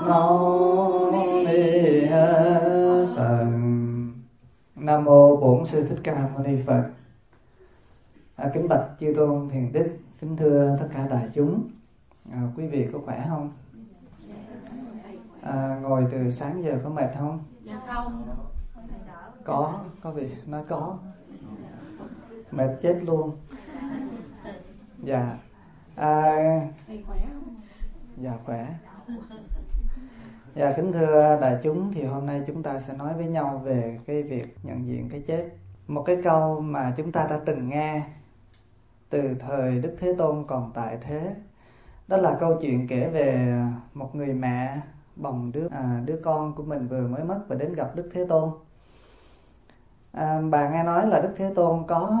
Mâu Ni Phật. Nam mô Bổn Sư Thích Ca Mâu Ni Phật. Kính bạch chư tôn thiền đức, kính thưa tất cả đại chúng. Quý vị có khỏe không? Ngồi từ sáng giờ có mệt không? Dạ không. Có vị nói có. Mệt chết luôn. Dạ. Thầy khỏe không? Dạ khỏe. Dạ kính thưa đại chúng, thì hôm nay chúng ta sẽ nói với nhau về cái việc nhận diện cái chết. Một cái câu mà chúng ta đã từng nghe từ thời Đức Thế Tôn còn tại thế. Đó là câu chuyện kể về một người mẹ bồng đứa con của mình vừa mới mất và đến gặp Đức Thế Tôn. Bà nghe nói là Đức Thế Tôn có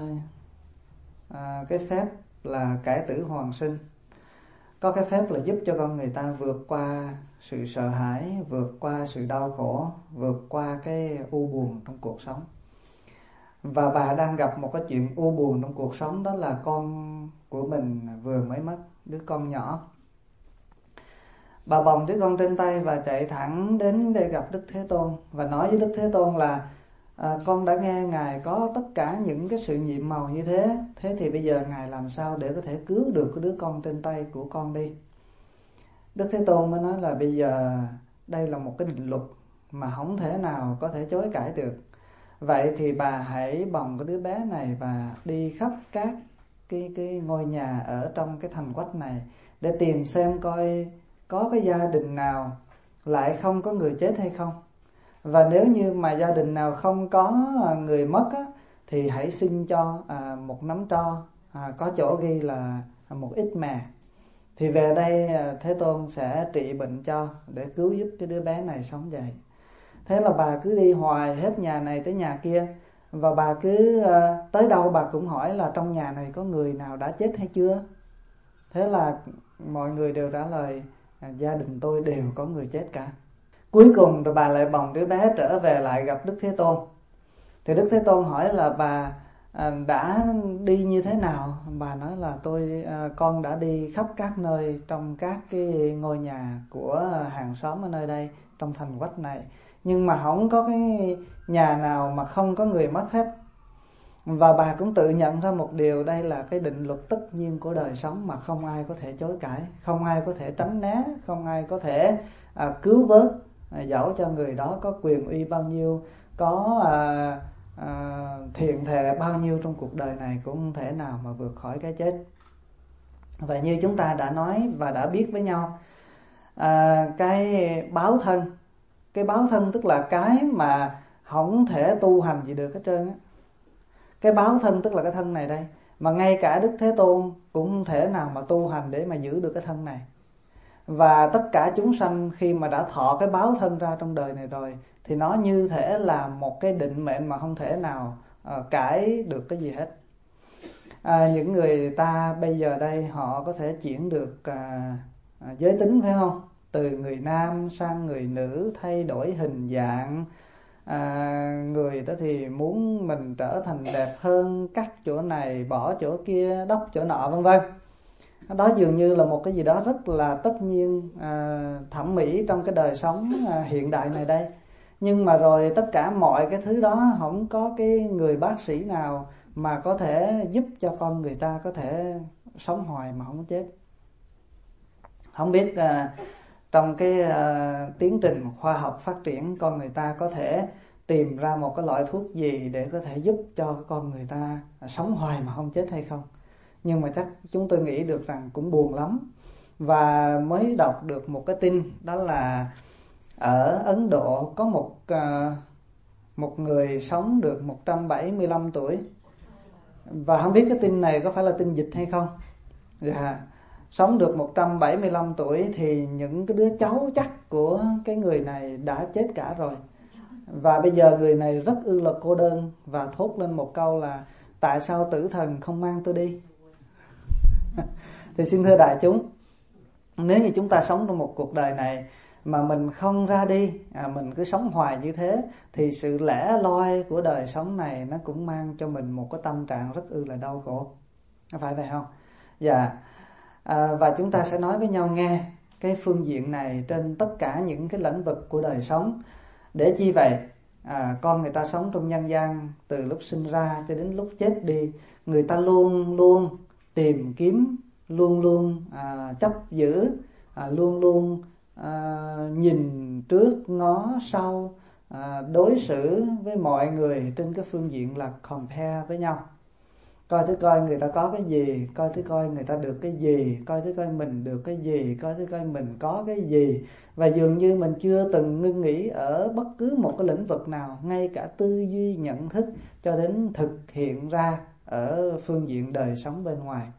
cái phép là cải tử hoàn sinh, có cái phép là giúp cho con người ta vượt qua sự sợ hãi, vượt qua sự đau khổ, vượt qua cái u buồn trong cuộc sống. Và bà đang gặp một cái chuyện u buồn trong cuộc sống, đó là con của mình vừa mới mất, đứa con nhỏ. Bà bồng đứa con trên tay và chạy thẳng đến để gặp Đức Thế Tôn và nói với Đức Thế Tôn là con đã nghe Ngài có tất cả những cái sự nhiệm màu như thế, thế thì bây giờ Ngài làm sao để có thể cứu được cái đứa con trên tay của con đi. Đức Thế Tôn mới nói là bây giờ đây là một cái định luật mà không thể nào có thể chối cãi được. Vậy thì bà hãy bồng cái đứa bé này và đi khắp các cái ngôi nhà ở trong cái thành quách này để tìm xem coi có cái gia đình nào lại không có người chết hay không. Và nếu như mà gia đình nào không có người mất á, thì hãy xin cho một nắm tro, có chỗ ghi là một ít mè. Thì về đây Thế Tôn sẽ trị bệnh cho để cứu giúp cái đứa bé này sống dậy. Thế là bà cứ đi hoài hết nhà này tới nhà kia. Và bà cứ tới đâu bà cũng hỏi là trong nhà này có người nào đã chết hay chưa. Thế là mọi người đều trả lời gia đình tôi đều có người chết cả. Cuối cùng rồi bà lại bồng đứa bé trở về lại gặp Đức Thế Tôn. Thì Đức Thế Tôn hỏi là bà đã đi như thế nào. Bà nói là con đã đi khắp các nơi trong các cái ngôi nhà của hàng xóm ở nơi đây, trong thành quách này, nhưng mà không có cái nhà nào mà không có người mất hết. Và bà cũng tự nhận ra một điều, đây là cái định luật tất nhiên của đời sống mà không ai có thể chối cãi, không ai có thể tránh né, không ai có thể cứu vớt. Dẫu cho người đó có quyền uy bao nhiêu, có thiện thệ bao nhiêu trong cuộc đời này, cũng không thể nào mà vượt khỏi cái chết. Vậy như chúng ta đã nói và đã biết với nhau, cái báo thân. Cái báo thân tức là cái mà không thể tu hành gì được hết trơn á. Cái báo thân tức là cái thân này đây, mà ngay cả Đức Thế Tôn cũng không thể nào mà tu hành để mà giữ được cái thân này. Và tất cả chúng sanh khi mà đã thọ cái báo thân ra trong đời này rồi, thì nó như thể là một cái định mệnh mà không thể nào cãi được cái gì hết. Những người ta bây giờ đây họ có thể chuyển được giới tính, phải không? Từ người nam sang người nữ, thay đổi hình dạng. Người đó thì muốn mình trở thành đẹp hơn, cắt chỗ này, bỏ chỗ kia, đắp chỗ nọ, vân vân. Đó dường như là một cái gì đó rất là tất nhiên, thẩm mỹ trong cái đời sống hiện đại này đây. Nhưng mà rồi tất cả mọi cái thứ đó không có cái người bác sĩ nào mà có thể giúp cho con người ta có thể sống hoài mà không chết. Không biết trong cái tiến trình khoa học phát triển, con người ta có thể tìm ra một cái loại thuốc gì để có thể giúp cho con người ta sống hoài mà không chết hay không. Nhưng mà chắc chúng tôi nghĩ được rằng cũng buồn lắm. Và mới đọc được một cái tin, đó là ở Ấn Độ có một người sống được 175 tuổi. Và không biết cái tin này có phải là tin dịch hay không. Dạ, sống được 175 tuổi thì những cái đứa cháu chắc của cái người này đã chết cả rồi. Và bây giờ người này rất ư là cô đơn và thốt lên một câu là: tại sao tử thần không mang tôi đi? Thì xin thưa đại chúng, nếu như chúng ta sống trong một cuộc đời này mà mình không ra đi, mình cứ sống hoài như thế, thì sự lẻ loi của đời sống này nó cũng mang cho mình một cái tâm trạng rất ư là đau khổ. Có phải vậy không? Dạ. Và chúng ta sẽ nói với nhau nghe cái phương diện này trên tất cả những cái lĩnh vực của đời sống. Để chi vậy? Con người ta sống trong nhân gian từ lúc sinh ra cho đến lúc chết đi, người ta luôn luôn tìm kiếm, luôn luôn chấp giữ, luôn luôn nhìn trước ngó sau, đối xử với mọi người trên cái phương diện là compare với nhau. Coi thử coi người ta có cái gì, coi thử coi người ta được cái gì, coi thử coi mình được cái gì, coi thử coi mình có cái gì. Và dường như mình chưa từng ngưng nghỉ ở bất cứ một cái lĩnh vực nào, ngay cả tư duy nhận thức cho đến thực hiện ra ở phương diện đời sống bên ngoài.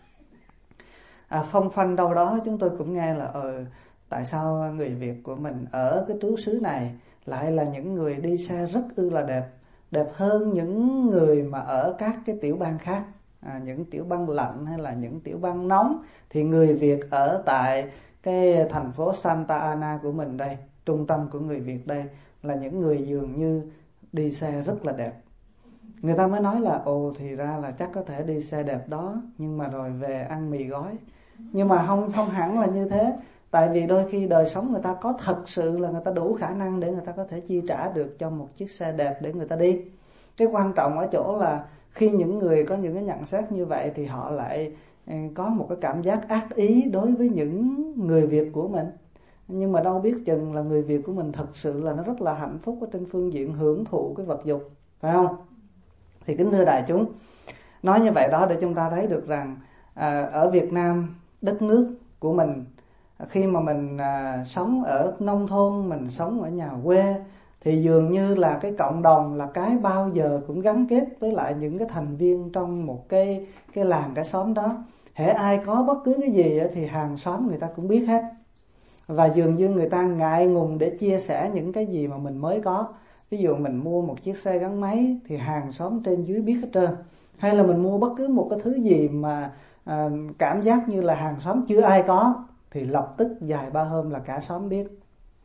Phong phanh đâu đó chúng tôi cũng nghe là tại sao người Việt của mình ở cái trú xứ này lại là những người đi xe rất là đẹp, đẹp hơn những người mà ở các cái tiểu bang khác, những tiểu bang lạnh hay là những tiểu bang nóng. Thì người Việt ở tại cái thành phố Santa Ana của mình đây, trung tâm của người Việt đây, là những người dường như đi xe rất là đẹp. Người ta mới nói là thì ra là chắc có thể đi xe đẹp đó, nhưng mà rồi về ăn mì gói. Nhưng mà không hẳn là như thế. Tại vì đôi khi đời sống người ta có thật sự là người ta đủ khả năng để người ta có thể chi trả được cho một chiếc xe đẹp để người ta đi. Cái quan trọng ở chỗ là khi những người có những cái nhận xét như vậy thì họ lại có một cái cảm giác ác ý đối với những người Việt của mình. Nhưng mà đâu biết chừng là người Việt của mình thật sự là nó rất là hạnh phúc ở trên phương diện hưởng thụ cái vật dục, phải không? Thì kính thưa đại chúng, nói như vậy đó để chúng ta thấy được rằng ở Việt Nam, đất nước của mình, khi mà mình sống ở nông thôn, mình sống ở nhà quê, thì dường như là cái cộng đồng là cái bao giờ cũng gắn kết với lại những cái thành viên trong một cái làng, cái xóm đó. Hễ ai có bất cứ cái gì thì hàng xóm người ta cũng biết hết. Và dường như người ta ngại ngùng để chia sẻ những cái gì mà mình mới có. Ví dụ mình mua một chiếc xe gắn máy thì hàng xóm trên dưới biết hết trơn. Hay là mình mua bất cứ một cái thứ gì mà cảm giác như là hàng xóm chưa ai có, thì lập tức vài ba hôm là cả xóm biết.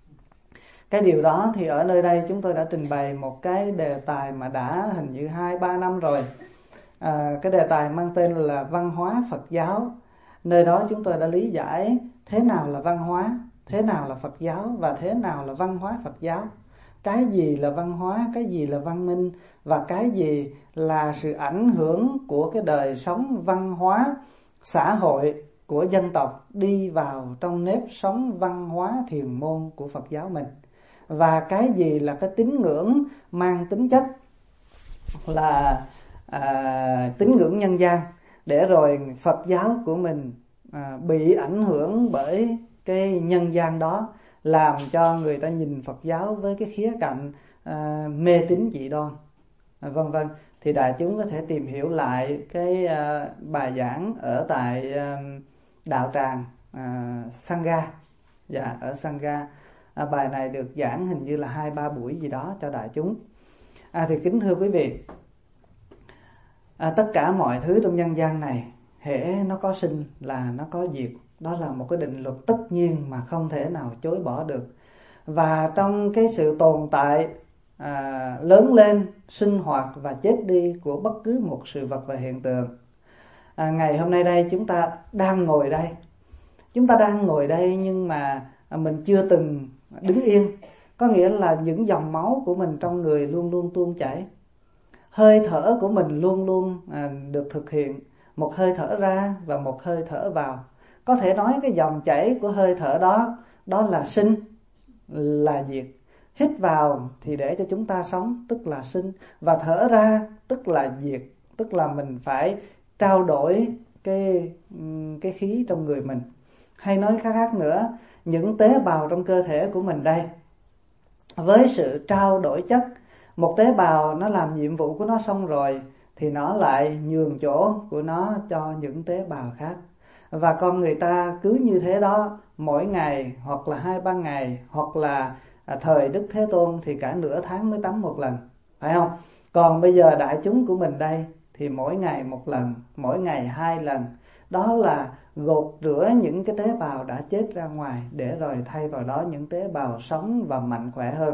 Cái điều đó thì ở nơi đây chúng tôi đã trình bày một cái đề tài mà đã hình như 2-3 năm rồi. Cái đề tài mang tên là văn hóa Phật giáo. Nơi đó chúng tôi đã lý giải thế nào là văn hóa, thế nào là Phật giáo và thế nào là văn hóa Phật giáo. Cái gì là văn hóa, cái gì là văn minh và cái gì là sự ảnh hưởng của cái đời sống văn hóa xã hội của dân tộc đi vào trong nếp sống văn hóa thiền môn của Phật giáo mình. Và cái gì là cái tín ngưỡng mang tính chất là tín ngưỡng nhân gian, để rồi Phật giáo của mình bị ảnh hưởng bởi cái nhân gian đó, làm cho người ta nhìn Phật giáo với cái khía cạnh mê tín dị đoan, vân vân. Thì đại chúng có thể tìm hiểu lại cái bài giảng ở tại đạo tràng Sangha, ở Sangha. Bài này được giảng hình như là 2-3 buổi gì đó cho đại chúng. Thì kính thưa quý vị, tất cả mọi thứ trong nhân gian này, hễ nó có sinh là nó có diệt. Đó là một cái định luật tất nhiên mà không thể nào chối bỏ được. Và trong cái sự tồn tại, lớn lên, sinh hoạt và chết đi của bất cứ một sự vật và hiện tượng, ngày hôm nay đây chúng ta đang ngồi đây. Chúng ta đang ngồi đây nhưng mà mình chưa từng đứng yên. Có nghĩa là những dòng máu của mình trong người luôn luôn tuôn chảy. Hơi thở của mình luôn luôn được thực hiện. Một hơi thở ra và một hơi thở vào. Có thể nói cái dòng chảy của hơi thở đó, đó là sinh, là diệt. Hít vào thì để cho chúng ta sống, tức là sinh. Và thở ra tức là diệt. Tức là mình phải trao đổi cái khí trong người mình. Hay nói khác nữa, những tế bào trong cơ thể của mình đây, với sự trao đổi chất, một tế bào nó làm nhiệm vụ của nó xong rồi thì nó lại nhường chỗ của nó cho những tế bào khác. Và con người ta cứ như thế đó, mỗi ngày hoặc là 2-3 ngày, hoặc là thời Đức Thế Tôn thì cả nửa tháng mới tắm một lần, phải không? Còn bây giờ đại chúng của mình đây thì mỗi ngày một lần, mỗi ngày 2 lần. Đó là gột rửa những cái tế bào đã chết ra ngoài, để rồi thay vào đó những tế bào sống và mạnh khỏe hơn.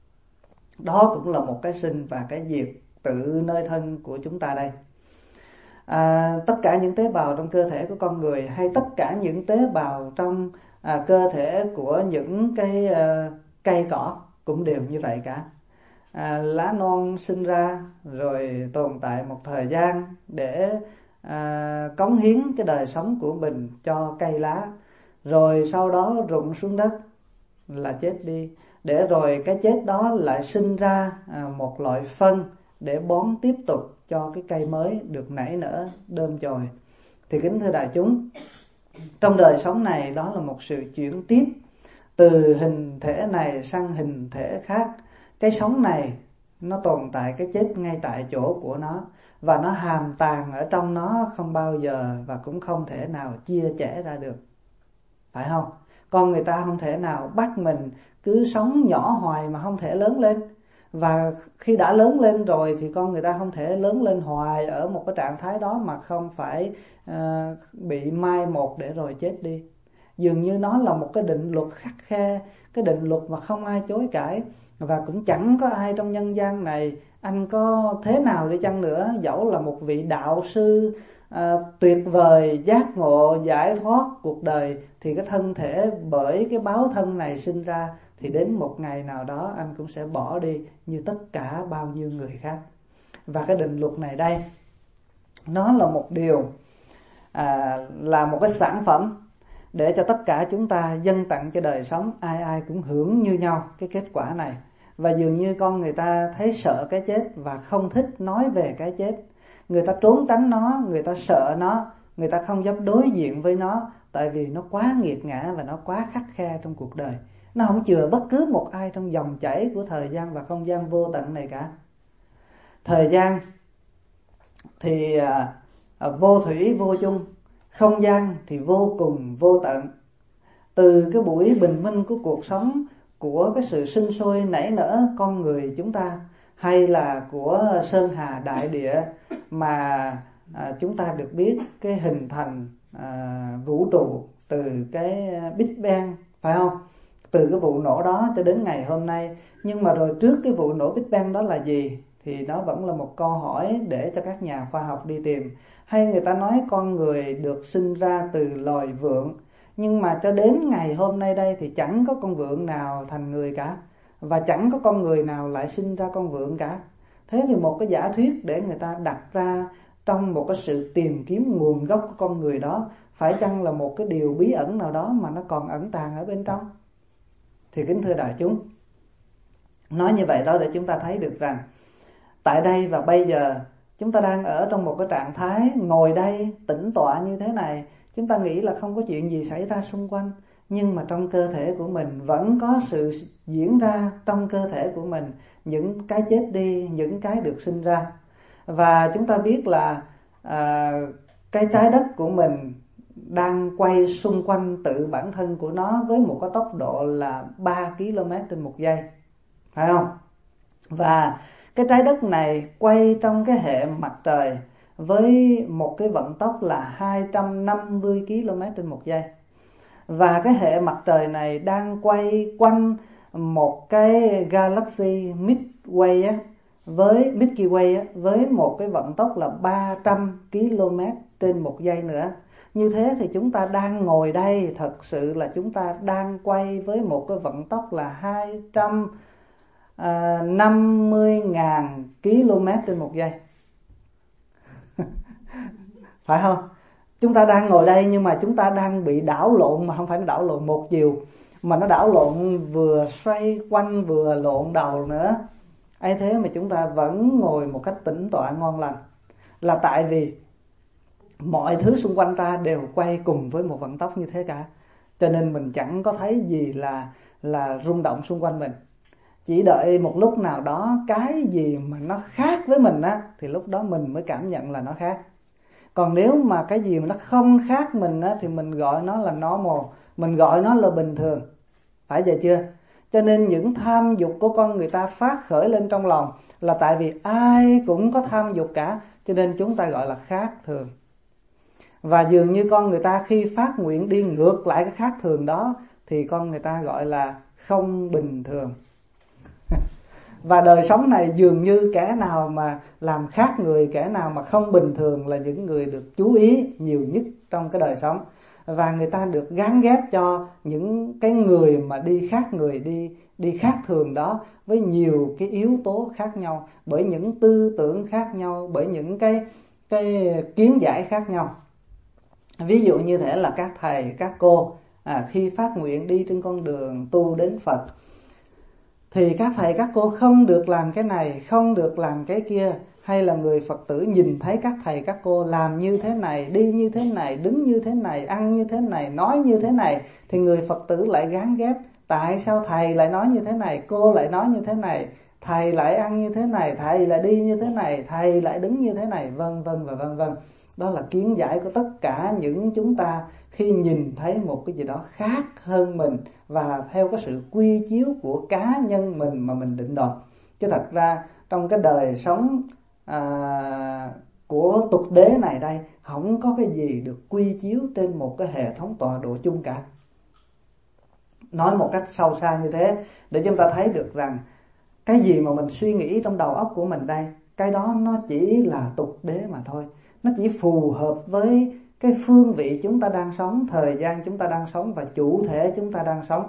Đó cũng là một cái sinh và cái diệt tự nơi thân của chúng ta đây. Tất cả những tế bào trong cơ thể của con người, hay tất cả những tế bào trong cơ thể của những cái cây cỏ cũng đều như vậy cả. Lá non sinh ra rồi tồn tại một thời gian để cống hiến cái đời sống của mình cho cây lá, rồi sau đó rụng xuống đất là chết đi, để rồi cái chết đó lại sinh ra một loại phân để bón tiếp tục cho cái cây mới được nảy nở đơm chồi. Thì kính thưa đại chúng, trong đời sống này đó là một sự chuyển tiếp từ hình thể này sang hình thể khác. Cái sống này nó tồn tại cái chết ngay tại chỗ của nó, và nó hàm tàng ở trong nó không bao giờ và cũng không thể nào chia chẽ ra được, phải không? Con người ta không thể nào bắt mình cứ sống nhỏ hoài mà không thể lớn lên, và khi đã lớn lên rồi thì con người ta không thể lớn lên hoài ở một cái trạng thái đó mà không phải bị mai một để rồi chết đi. Dường như nó là một cái định luật khắt khe, cái định luật mà không ai chối cãi, và cũng chẳng có ai trong nhân gian này, anh có thế nào đi chăng nữa, dẫu là một vị đạo sư tuyệt vời, giác ngộ, giải thoát cuộc đời, thì cái thân thể bởi cái báo thân này sinh ra thì đến một ngày nào đó anh cũng sẽ bỏ đi như tất cả bao nhiêu người khác. Và cái định luật này đây, nó là một điều, là một cái sản phẩm để cho tất cả chúng ta dâng tặng cho đời sống, ai ai cũng hưởng như nhau cái kết quả này. Và dường như con người ta thấy sợ cái chết và không thích nói về cái chết. Người ta trốn tránh nó, người ta sợ nó, người ta không dám đối diện với nó, tại vì nó quá nghiệt ngã và nó quá khắt khe trong cuộc đời. Nó không chừa bất cứ một ai trong dòng chảy của thời gian và không gian vô tận này cả. Thời gian thì vô thủy vô chung, không gian thì vô cùng vô tận. Từ cái buổi bình minh của cuộc sống, của cái sự sinh sôi nảy nở con người chúng ta, hay là của sơn hà đại địa mà chúng ta được biết cái hình thành vũ trụ từ cái Big Bang, phải không? Từ cái vụ nổ đó cho đến ngày hôm nay. Nhưng mà rồi trước cái vụ nổ Big Bang đó là gì? Thì nó vẫn là một câu hỏi để cho các nhà khoa học đi tìm. Hay người ta nói con người được sinh ra từ loài vượn, nhưng mà cho đến ngày hôm nay đây thì chẳng có con vượn nào thành người cả, và chẳng có con người nào lại sinh ra con vượn cả. Thế thì một cái giả thuyết để người ta đặt ra trong một cái sự tìm kiếm nguồn gốc của con người đó, phải chăng là một cái điều bí ẩn nào đó mà nó còn ẩn tàng ở bên trong? Thì kính thưa đại chúng, nói như vậy đó để chúng ta thấy được rằng tại đây và bây giờ chúng ta đang ở trong một cái trạng thái ngồi đây tĩnh tọa như thế này. Chúng ta nghĩ là không có chuyện gì xảy ra xung quanh, nhưng mà trong cơ thể của mình vẫn có sự diễn ra trong cơ thể của mình, những cái chết đi, những cái được sinh ra. Và chúng ta biết là cái trái đất của mình đang quay xung quanh tự bản thân của nó với một cái tốc độ là 3 km trên một giây, phải không? Và cái trái đất này quay trong cái hệ mặt trời với một cái vận tốc là 250 km trên một giây. Và cái hệ mặt trời này đang quay quanh một cái galaxy Milky Way với một cái vận tốc là 300 km trên một giây nữa. Như thế thì chúng ta đang ngồi đây, thật sự là chúng ta đang quay với một cái vận tốc là 250.000 km trên một giây. Phải không? Chúng ta đang ngồi đây nhưng mà chúng ta đang bị đảo lộn, mà không phải đảo lộn một chiều, mà nó đảo lộn vừa xoay quanh vừa lộn đầu nữa. Ấy thế mà chúng ta vẫn ngồi một cách tĩnh tọa ngon lành, là tại vì mọi thứ xung quanh ta đều quay cùng với một vận tốc như thế cả. Cho nên mình chẳng có thấy gì là rung động xung quanh mình. Chỉ đợi một lúc nào đó cái gì mà nó khác với mình á, thì lúc đó mình mới cảm nhận là nó khác. Còn nếu mà cái gì mà nó không khác mình á, thì mình gọi nó là normal, mình gọi nó là bình thường. Phải vậy chưa? Cho nên những tham dục của con người ta phát khởi lên trong lòng là tại vì ai cũng có tham dục cả, cho nên chúng ta gọi là khác thường. Và dường như con người ta khi phát nguyện đi ngược lại cái khác thường đó thì con người ta gọi là không bình thường. Và đời sống này dường như kẻ nào mà làm khác người, kẻ nào mà không bình thường là những người được chú ý nhiều nhất trong cái đời sống. và người ta được gán ghép cho những cái người mà đi khác thường đó với nhiều cái yếu tố khác nhau, bởi những tư tưởng khác nhau, bởi những cái kiến giải khác nhau. Ví dụ như thể là các thầy, các cô khi phát nguyện đi trên con đường tu đến Phật thì các thầy, các cô không được làm cái này, không được làm cái kia. Hay là người Phật tử nhìn thấy các thầy, các cô làm như thế này, đi như thế này, đứng như thế này, ăn như thế này, nói như thế này, thì người Phật tử lại gán ghép: tại sao thầy lại nói như thế này, cô lại nói như thế này, thầy lại ăn như thế này, thầy lại đi như thế này, thầy lại đứng như thế này, vân vân và vân vân. Đó là kiến giải của tất cả những chúng ta khi nhìn thấy một cái gì đó khác hơn mình và theo cái sự quy chiếu của cá nhân mình mà mình định đoạt. Chứ thật ra trong cái đời sống của tục đế này đây, không có cái gì được quy chiếu trên một cái hệ thống tọa độ chung cả. Nói một cách sâu xa như thế để chúng ta thấy được rằng cái gì mà mình suy nghĩ trong đầu óc của mình đây, cái đó nó chỉ là tục đế mà thôi. Nó chỉ phù hợp với cái phương vị chúng ta đang sống, thời gian chúng ta đang sống và chủ thể chúng ta đang sống.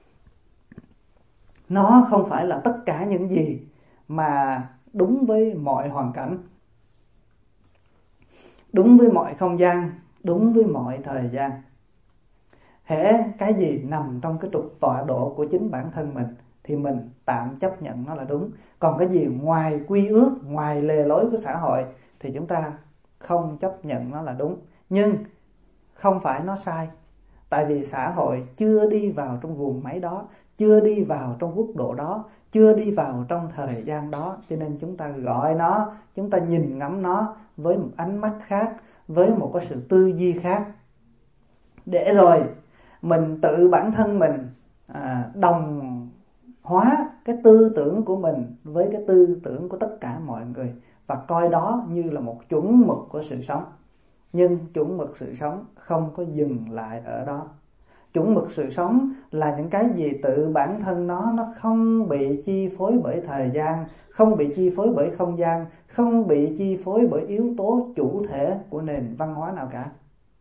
Nó không phải là tất cả những gì mà đúng với mọi hoàn cảnh, đúng với mọi không gian, đúng với mọi thời gian. Hễ cái gì nằm trong cái trục tọa độ của chính bản thân mình thì mình tạm chấp nhận nó là đúng. Còn cái gì ngoài quy ước, ngoài lề lối của xã hội thì chúng ta không chấp nhận nó là đúng. Nhưng không phải nó sai, tại vì xã hội chưa đi vào trong guồng máy đó, chưa đi vào trong quốc độ đó, chưa đi vào trong thời gian đó, cho nên chúng ta gọi nó, chúng ta nhìn ngắm nó với một ánh mắt khác, với một cái sự tư duy khác, để rồi mình tự bản thân mình đồng hóa cái tư tưởng của mình với cái tư tưởng của tất cả mọi người và coi đó như là một chuẩn mực của sự sống. Nhưng chuẩn mực sự sống không có dừng lại ở đó. Chuẩn mực sự sống là những cái gì tự bản thân nó không bị chi phối bởi thời gian, không bị chi phối bởi không gian, không bị chi phối bởi yếu tố chủ thể của nền văn hóa nào cả.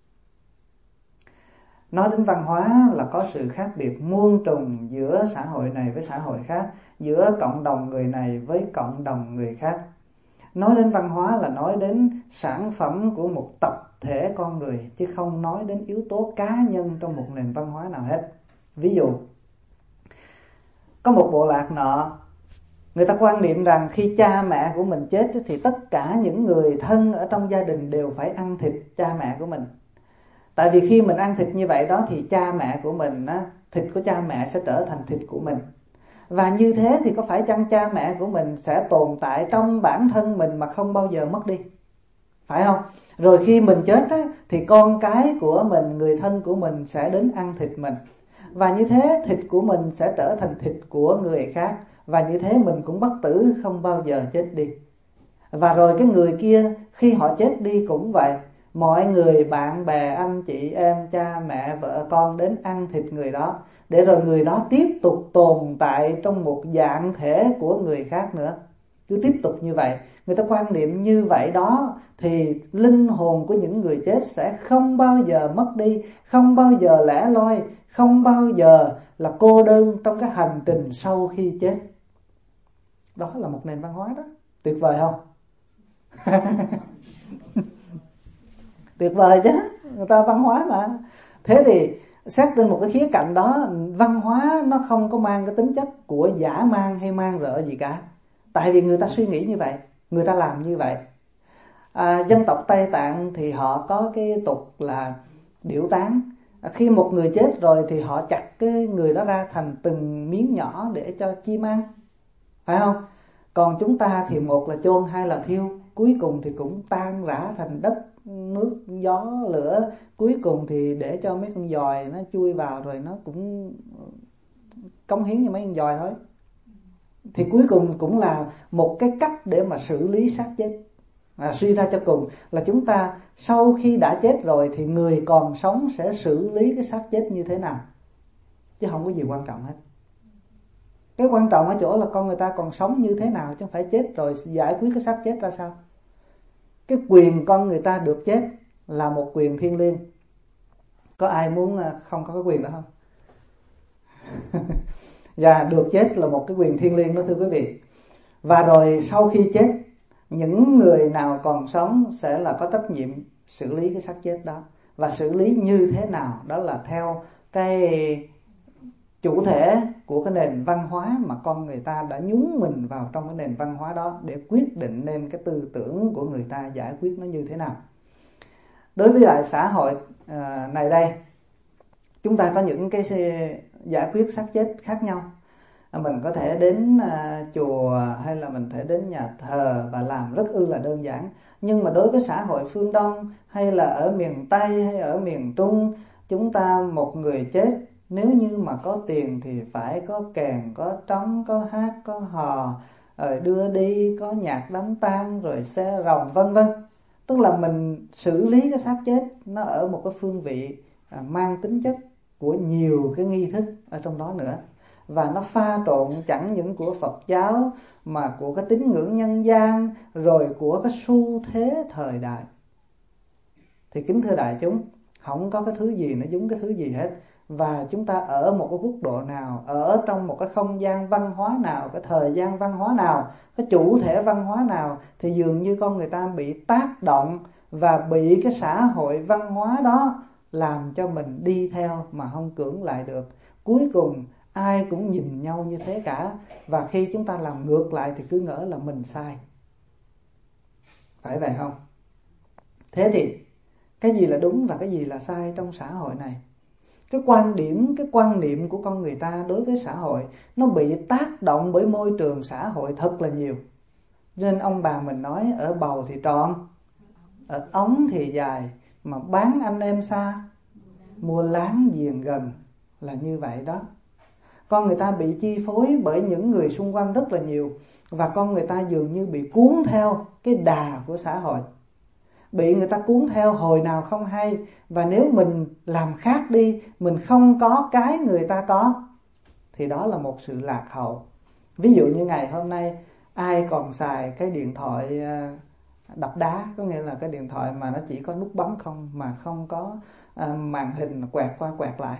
Nói đến văn hóa là có sự khác biệt muôn trùng giữa xã hội này với xã hội khác, giữa cộng đồng người này với cộng đồng người khác. Nói đến văn hóa là nói đến sản phẩm của một tập thể con người, chứ không nói đến yếu tố cá nhân trong một nền văn hóa nào hết. Ví dụ, có một bộ lạc nọ, người ta quan niệm rằng khi cha mẹ của mình chết thì tất cả những người thân ở trong gia đình đều phải ăn thịt cha mẹ của mình. Tại vì khi mình ăn thịt như vậy đó thì cha mẹ của mình, thịt của cha mẹ sẽ trở thành thịt của mình. Và như thế thì có phải chăng cha mẹ của mình sẽ tồn tại trong bản thân mình mà không bao giờ mất đi? Phải không? Rồi khi mình chết thì con cái của mình, người thân của mình sẽ đến ăn thịt mình. Và như thế thịt của mình sẽ trở thành thịt của người khác. Và như thế mình cũng bất tử, không bao giờ chết đi. Và rồi cái người kia khi họ chết đi cũng vậy. Mọi người, bạn bè, anh chị em, cha mẹ, vợ con đến ăn thịt người đó, để rồi người đó tiếp tục tồn tại trong một dạng thể của người khác nữa. Cứ tiếp tục như vậy. Người ta quan niệm như vậy đó thì linh hồn của những người chết sẽ không bao giờ mất đi, không bao giờ lẻ loi, không bao giờ là cô đơn trong cái hành trình sau khi chết. Đó là một nền văn hóa đó. Tuyệt vời không? Tuyệt vời chứ, người ta văn hóa mà. Thế thì xét trên một cái khía cạnh đó, văn hóa nó không có mang cái tính chất của dã man hay man rợ gì cả. Tại vì người ta suy nghĩ như vậy, người ta làm như vậy. Dân tộc Tây Tạng thì họ có cái tục là điểu táng. Khi một người chết rồi thì họ chặt cái người đó ra thành từng miếng nhỏ để cho chim ăn, phải không? Còn chúng ta thì một là chôn, hai là thiêu, cuối cùng thì cũng tan rã thành đất, nước, gió, lửa. Cuối cùng thì để cho mấy con giòi nó chui vào rồi nó cũng cống hiến cho mấy con giòi thôi. Thì cuối cùng cũng là một cái cách để mà xử lý xác chết. Suy ra cho cùng là chúng ta sau khi đã chết rồi thì người còn sống sẽ xử lý cái xác chết như thế nào, chứ không có gì quan trọng hết. Cái quan trọng ở chỗ là con người ta còn sống như thế nào, chứ không phải chết rồi giải quyết cái xác chết ra sao. Cái quyền con người ta được chết là một quyền thiêng liêng. Có ai muốn không có cái quyền đó không? Và được chết là một cái quyền thiêng liêng đó thưa quý vị. Và rồi sau khi chết, những người nào còn sống sẽ là có trách nhiệm xử lý cái xác chết đó. Và xử lý như thế nào? Đó là theo cái chủ thể của cái nền văn hóa mà con người ta đã nhúng mình vào trong cái nền văn hóa đó để quyết định nên cái tư tưởng của người ta giải quyết nó như thế nào. Đối với lại xã hội này đây, chúng ta có những cái giải quyết xác chết khác nhau. Mình có thể đến chùa hay là mình thể đến nhà thờ và làm rất là đơn giản. Nhưng mà đối với xã hội phương Đông hay là ở miền Tây hay ở miền Trung, chúng ta một người chết, nếu như mà có tiền thì phải có kèn, có trống, có hát, có hò, rồi đưa đi, có nhạc đám tang, rồi xe rồng vân vân. Tức là mình xử lý cái xác chết nó ở một cái phương vị mang tính chất của nhiều cái nghi thức ở trong đó nữa. Và nó pha trộn chẳng những của Phật giáo mà của cái tín ngưỡng nhân gian, rồi của cái xu thế thời đại. Thì kính thưa đại chúng, không có cái thứ gì nó giống cái thứ gì hết. Và chúng ta ở một cái quốc độ nào, ở trong một cái không gian văn hóa nào, cái thời gian văn hóa nào, cái chủ thể văn hóa nào, thì dường như con người ta bị tác động và bị cái xã hội văn hóa đó làm cho mình đi theo mà không cưỡng lại được. Cuối cùng ai cũng nhìn nhau như thế cả. Và khi chúng ta làm ngược lại thì cứ ngỡ là mình sai. Phải vậy không? Thế thì cái gì là đúng và cái gì là sai trong xã hội này? Cái quan niệm của con người ta đối với xã hội nó bị tác động bởi môi trường xã hội thật là nhiều. Nên ông bà mình nói ở bầu thì tròn, ở ống thì dài, mà bán anh em xa, mua láng giềng gần, là như vậy đó. Con người ta bị chi phối bởi những người xung quanh rất là nhiều. Và con người ta dường như bị cuốn theo cái đà của xã hội, bị người ta cuốn theo hồi nào không hay. Và nếu mình làm khác đi, mình không có cái người ta có, thì đó là một sự lạc hậu. Ví dụ như ngày hôm nay, ai còn xài cái điện thoại đập đá, có nghĩa là cái điện thoại mà nó chỉ có nút bấm không, mà không có màn hình quẹt qua quẹt lại?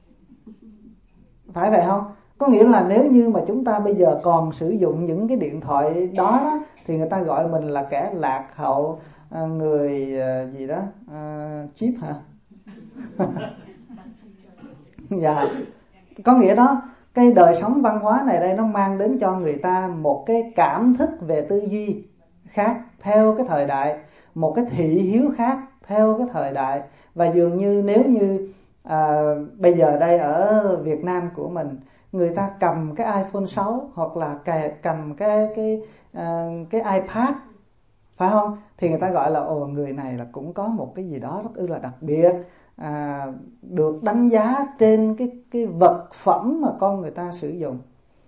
Phải vậy không? Có nghĩa là nếu như mà chúng ta bây giờ còn sử dụng những cái điện thoại đó, thì người ta gọi mình là kẻ lạc hậu, người gì đó, chip hả? Dạ. Có nghĩa đó, cái đời sống văn hóa này đây nó mang đến cho người ta một cái cảm thức về tư duy khác theo cái thời đại, một cái thị hiếu khác theo cái thời đại. Và dường như nếu như bây giờ đây ở Việt Nam của mình, người ta cầm cái iPhone 6 hoặc là cầm cái iPad, phải không? Thì người ta gọi là người này là cũng có một cái gì đó rất là đặc biệt, được đánh giá trên cái vật phẩm mà con người ta sử dụng,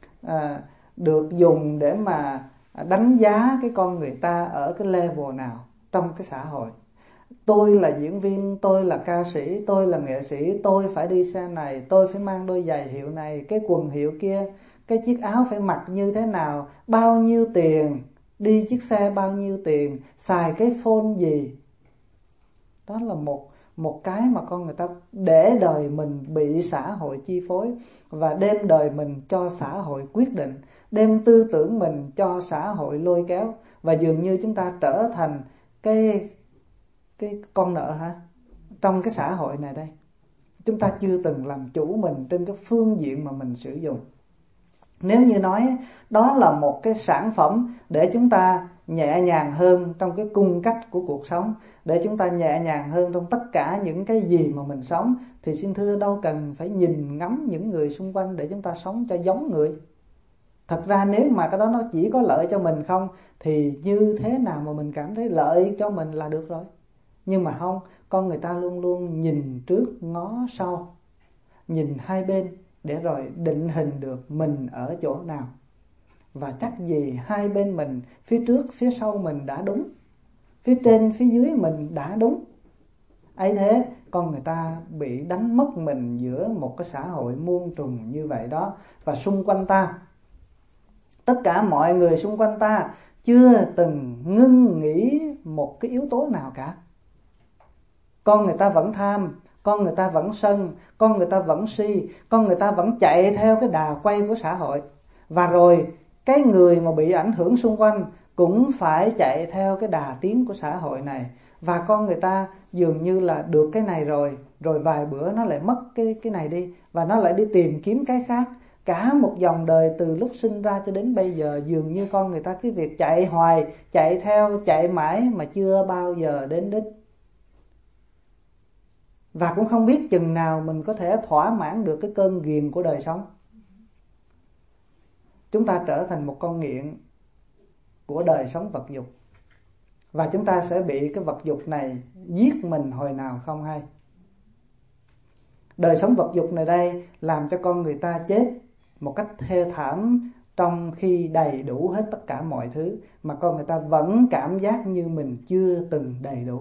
được dùng để mà đánh giá cái con người ta ở cái level nào trong cái xã hội. Tôi là diễn viên, tôi là ca sĩ, tôi là nghệ sĩ, tôi phải đi xe này, tôi phải mang đôi giày hiệu này, cái quần hiệu kia, cái chiếc áo phải mặc như thế nào, bao nhiêu tiền, đi chiếc xe bao nhiêu tiền, xài cái phone gì. Đó là một cái mà con người ta để đời mình bị xã hội chi phối, và đem đời mình cho xã hội quyết định, đem tư tưởng mình cho xã hội lôi kéo. Và dường như chúng ta trở thành cái con nợ trong cái xã hội này đây. Chúng ta chưa từng làm chủ mình trên cái phương diện mà mình sử dụng. Nếu như nói đó là một cái sản phẩm để chúng ta nhẹ nhàng hơn trong cái cung cách của cuộc sống, để chúng ta nhẹ nhàng hơn trong tất cả những cái gì mà mình sống, thì xin thưa đâu cần phải nhìn ngắm những người xung quanh để chúng ta sống cho giống người. Thật ra nếu mà cái đó nó chỉ có lợi cho mình không, thì như thế nào mà mình cảm thấy lợi cho mình là được rồi. Nhưng mà không, con người ta luôn luôn nhìn trước ngó sau, nhìn hai bên để rồi định hình được mình ở chỗ nào. Và chắc gì hai bên mình, phía trước phía sau mình đã đúng, phía trên phía dưới mình đã đúng. Ấy thế con người ta bị đánh mất mình giữa một cái xã hội muôn trùng như vậy đó. Và xung quanh ta, tất cả mọi người xung quanh ta chưa từng ngưng nghĩ một cái yếu tố nào cả. Con người ta vẫn tham, con người ta vẫn sân, con người ta vẫn si, con người ta vẫn chạy theo cái đà quay của xã hội. Và rồi cái người mà bị ảnh hưởng xung quanh cũng phải chạy theo cái đà tiến của xã hội này. Và con người ta dường như là được cái này rồi vài bữa nó lại mất cái này đi, và nó lại đi tìm kiếm cái khác. Cả một dòng đời từ lúc sinh ra cho đến bây giờ, dường như con người ta cứ việc chạy hoài, chạy theo, chạy mãi mà chưa bao giờ đến đích. Và cũng không biết chừng nào mình có thể thỏa mãn được cái cơn ghiền của đời sống. Chúng ta trở thành một con nghiện của đời sống vật dục, và chúng ta sẽ bị cái vật dục này giết mình hồi nào không hay. Đời sống vật dục này đây làm cho con người ta chết một cách thê thảm, trong khi đầy đủ hết tất cả mọi thứ, mà con người ta vẫn cảm giác như mình chưa từng đầy đủ.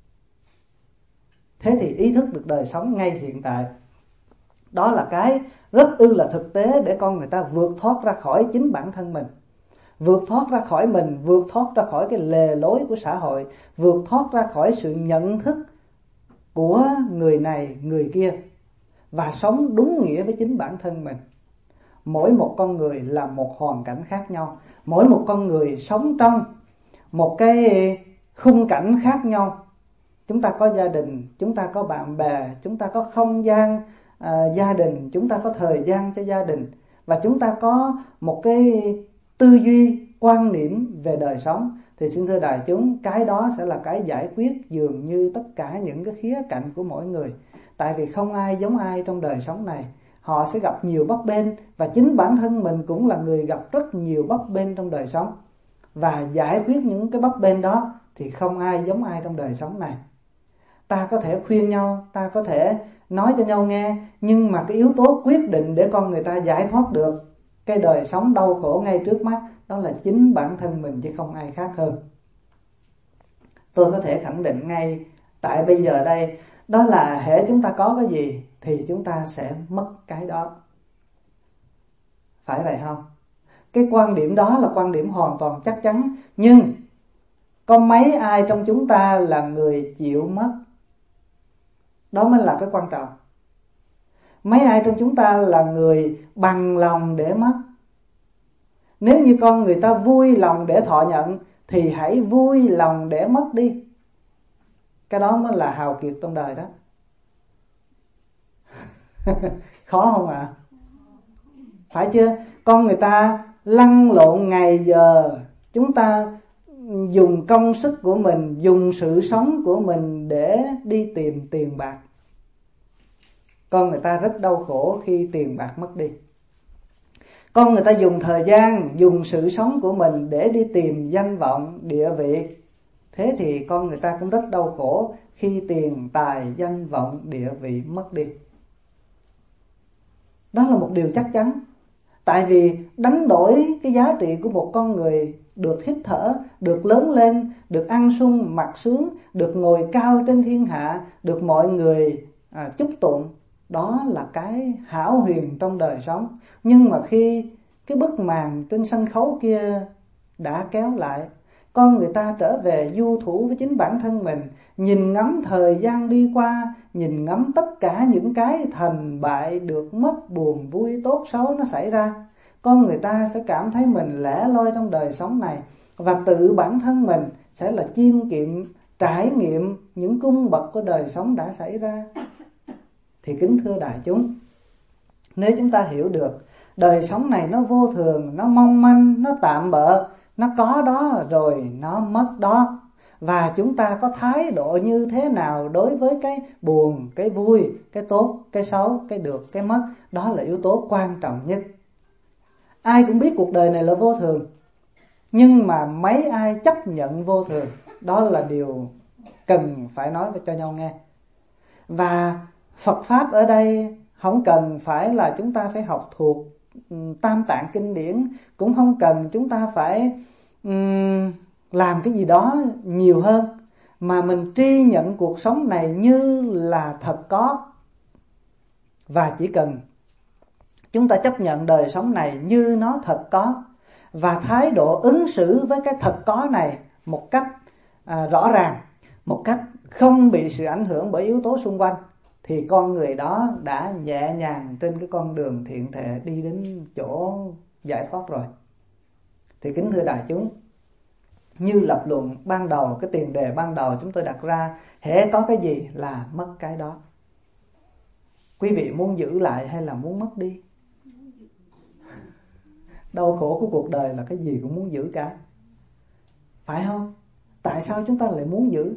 Thế thì ý thức được đời sống ngay hiện tại, đó là cái rất là thực tế để con người ta vượt thoát ra khỏi chính bản thân mình, vượt thoát ra khỏi mình, vượt thoát ra khỏi cái lề lối của xã hội, vượt thoát ra khỏi sự nhận thức của người này người kia, và sống đúng nghĩa với chính bản thân mình. Mỗi một con người là một hoàn cảnh khác nhau, mỗi một con người sống trong một cái khung cảnh khác nhau. Chúng ta có gia đình, chúng ta có bạn bè, chúng ta có không gian gia đình, chúng ta có thời gian cho gia đình, và chúng ta có một cái tư duy, quan niệm về đời sống. Thì xin thưa đại chúng, cái đó sẽ là cái giải quyết dường như tất cả những cái khía cạnh của mỗi người. Tại vì không ai giống ai trong đời sống này. Họ sẽ gặp nhiều bấp bênh, và chính bản thân mình cũng là người gặp rất nhiều bấp bênh trong đời sống. Và giải quyết những cái bấp bênh đó thì không ai giống ai trong đời sống này. Ta có thể khuyên nhau, ta có thể nói cho nhau nghe, nhưng mà cái yếu tố quyết định để con người ta giải thoát được cái đời sống đau khổ ngay trước mắt, đó là chính bản thân mình chứ không ai khác hơn. Tôi có thể khẳng định ngay tại bây giờ đây, đó là hễ chúng ta có cái gì thì chúng ta sẽ mất cái đó. Phải vậy không? Cái quan điểm đó là quan điểm hoàn toàn chắc chắn. Nhưng có mấy ai trong chúng ta là người chịu mất? Đó mới là cái quan trọng. Mấy ai trong chúng ta là người bằng lòng để mất? Nếu như con người ta vui lòng để thọ nhận thì hãy vui lòng để mất đi. Cái đó mới là hào kiệt trong đời đó. Khó không ạ? Phải chưa? Con người ta lăn lộn ngày giờ, chúng ta dùng công sức của mình, dùng sự sống của mình để đi tìm tiền bạc. Con người ta rất đau khổ khi tiền bạc mất đi. Con người ta dùng thời gian, dùng sự sống của mình để đi tìm danh vọng, địa vị. Thế thì con người ta cũng rất đau khổ khi tiền tài, danh vọng, địa vị mất đi. Đó là một điều chắc chắn. Tại vì đánh đổi cái giá trị của một con người được hít thở, được lớn lên, được ăn sung mặc sướng, được ngồi cao trên thiên hạ, được mọi người chúc tụng, đó là cái hão huyền trong đời sống. Nhưng mà khi cái bức màn trên sân khấu kia đã kéo lại, con người ta trở về du thủ với chính bản thân mình, nhìn ngắm thời gian đi qua, nhìn ngắm tất cả những cái thành bại, được mất, buồn vui, tốt xấu nó xảy ra. Con người ta sẽ cảm thấy mình lẻ loi trong đời sống này, và tự bản thân mình sẽ là chiêm nghiệm, trải nghiệm những cung bậc của đời sống đã xảy ra. Thì kính thưa đại chúng, nếu chúng ta hiểu được đời sống này nó vô thường, nó mong manh, nó tạm bợ, nó có đó rồi nó mất đó, và chúng ta có thái độ như thế nào đối với cái buồn, cái vui, cái tốt, cái xấu, cái được, cái mất, đó là yếu tố quan trọng nhất. Ai cũng biết cuộc đời này là vô thường, nhưng mà mấy ai chấp nhận vô thường, đó là điều cần phải nói cho nhau nghe. Và Phật Pháp ở đây không cần phải là chúng ta phải học thuộc tam tạng kinh điển, cũng không cần chúng ta phải làm cái gì đó nhiều hơn, mà mình tri nhận cuộc sống này như là thật có. Và chỉ cần chúng ta chấp nhận đời sống này như nó thật có, và thái độ ứng xử với cái thật có này một cách rõ ràng, một cách không bị sự ảnh hưởng bởi yếu tố xung quanh, thì con người đó đã nhẹ nhàng trên cái con đường thiện thể đi đến chỗ giải thoát rồi. Thì kính thưa đại chúng, như lập luận ban đầu, cái tiền đề ban đầu chúng tôi đặt ra, hễ có cái gì là mất cái đó. Quý vị muốn giữ lại hay là muốn mất đi? Đau khổ của cuộc đời là cái gì cũng muốn giữ cả, phải không? Tại sao chúng ta lại muốn giữ?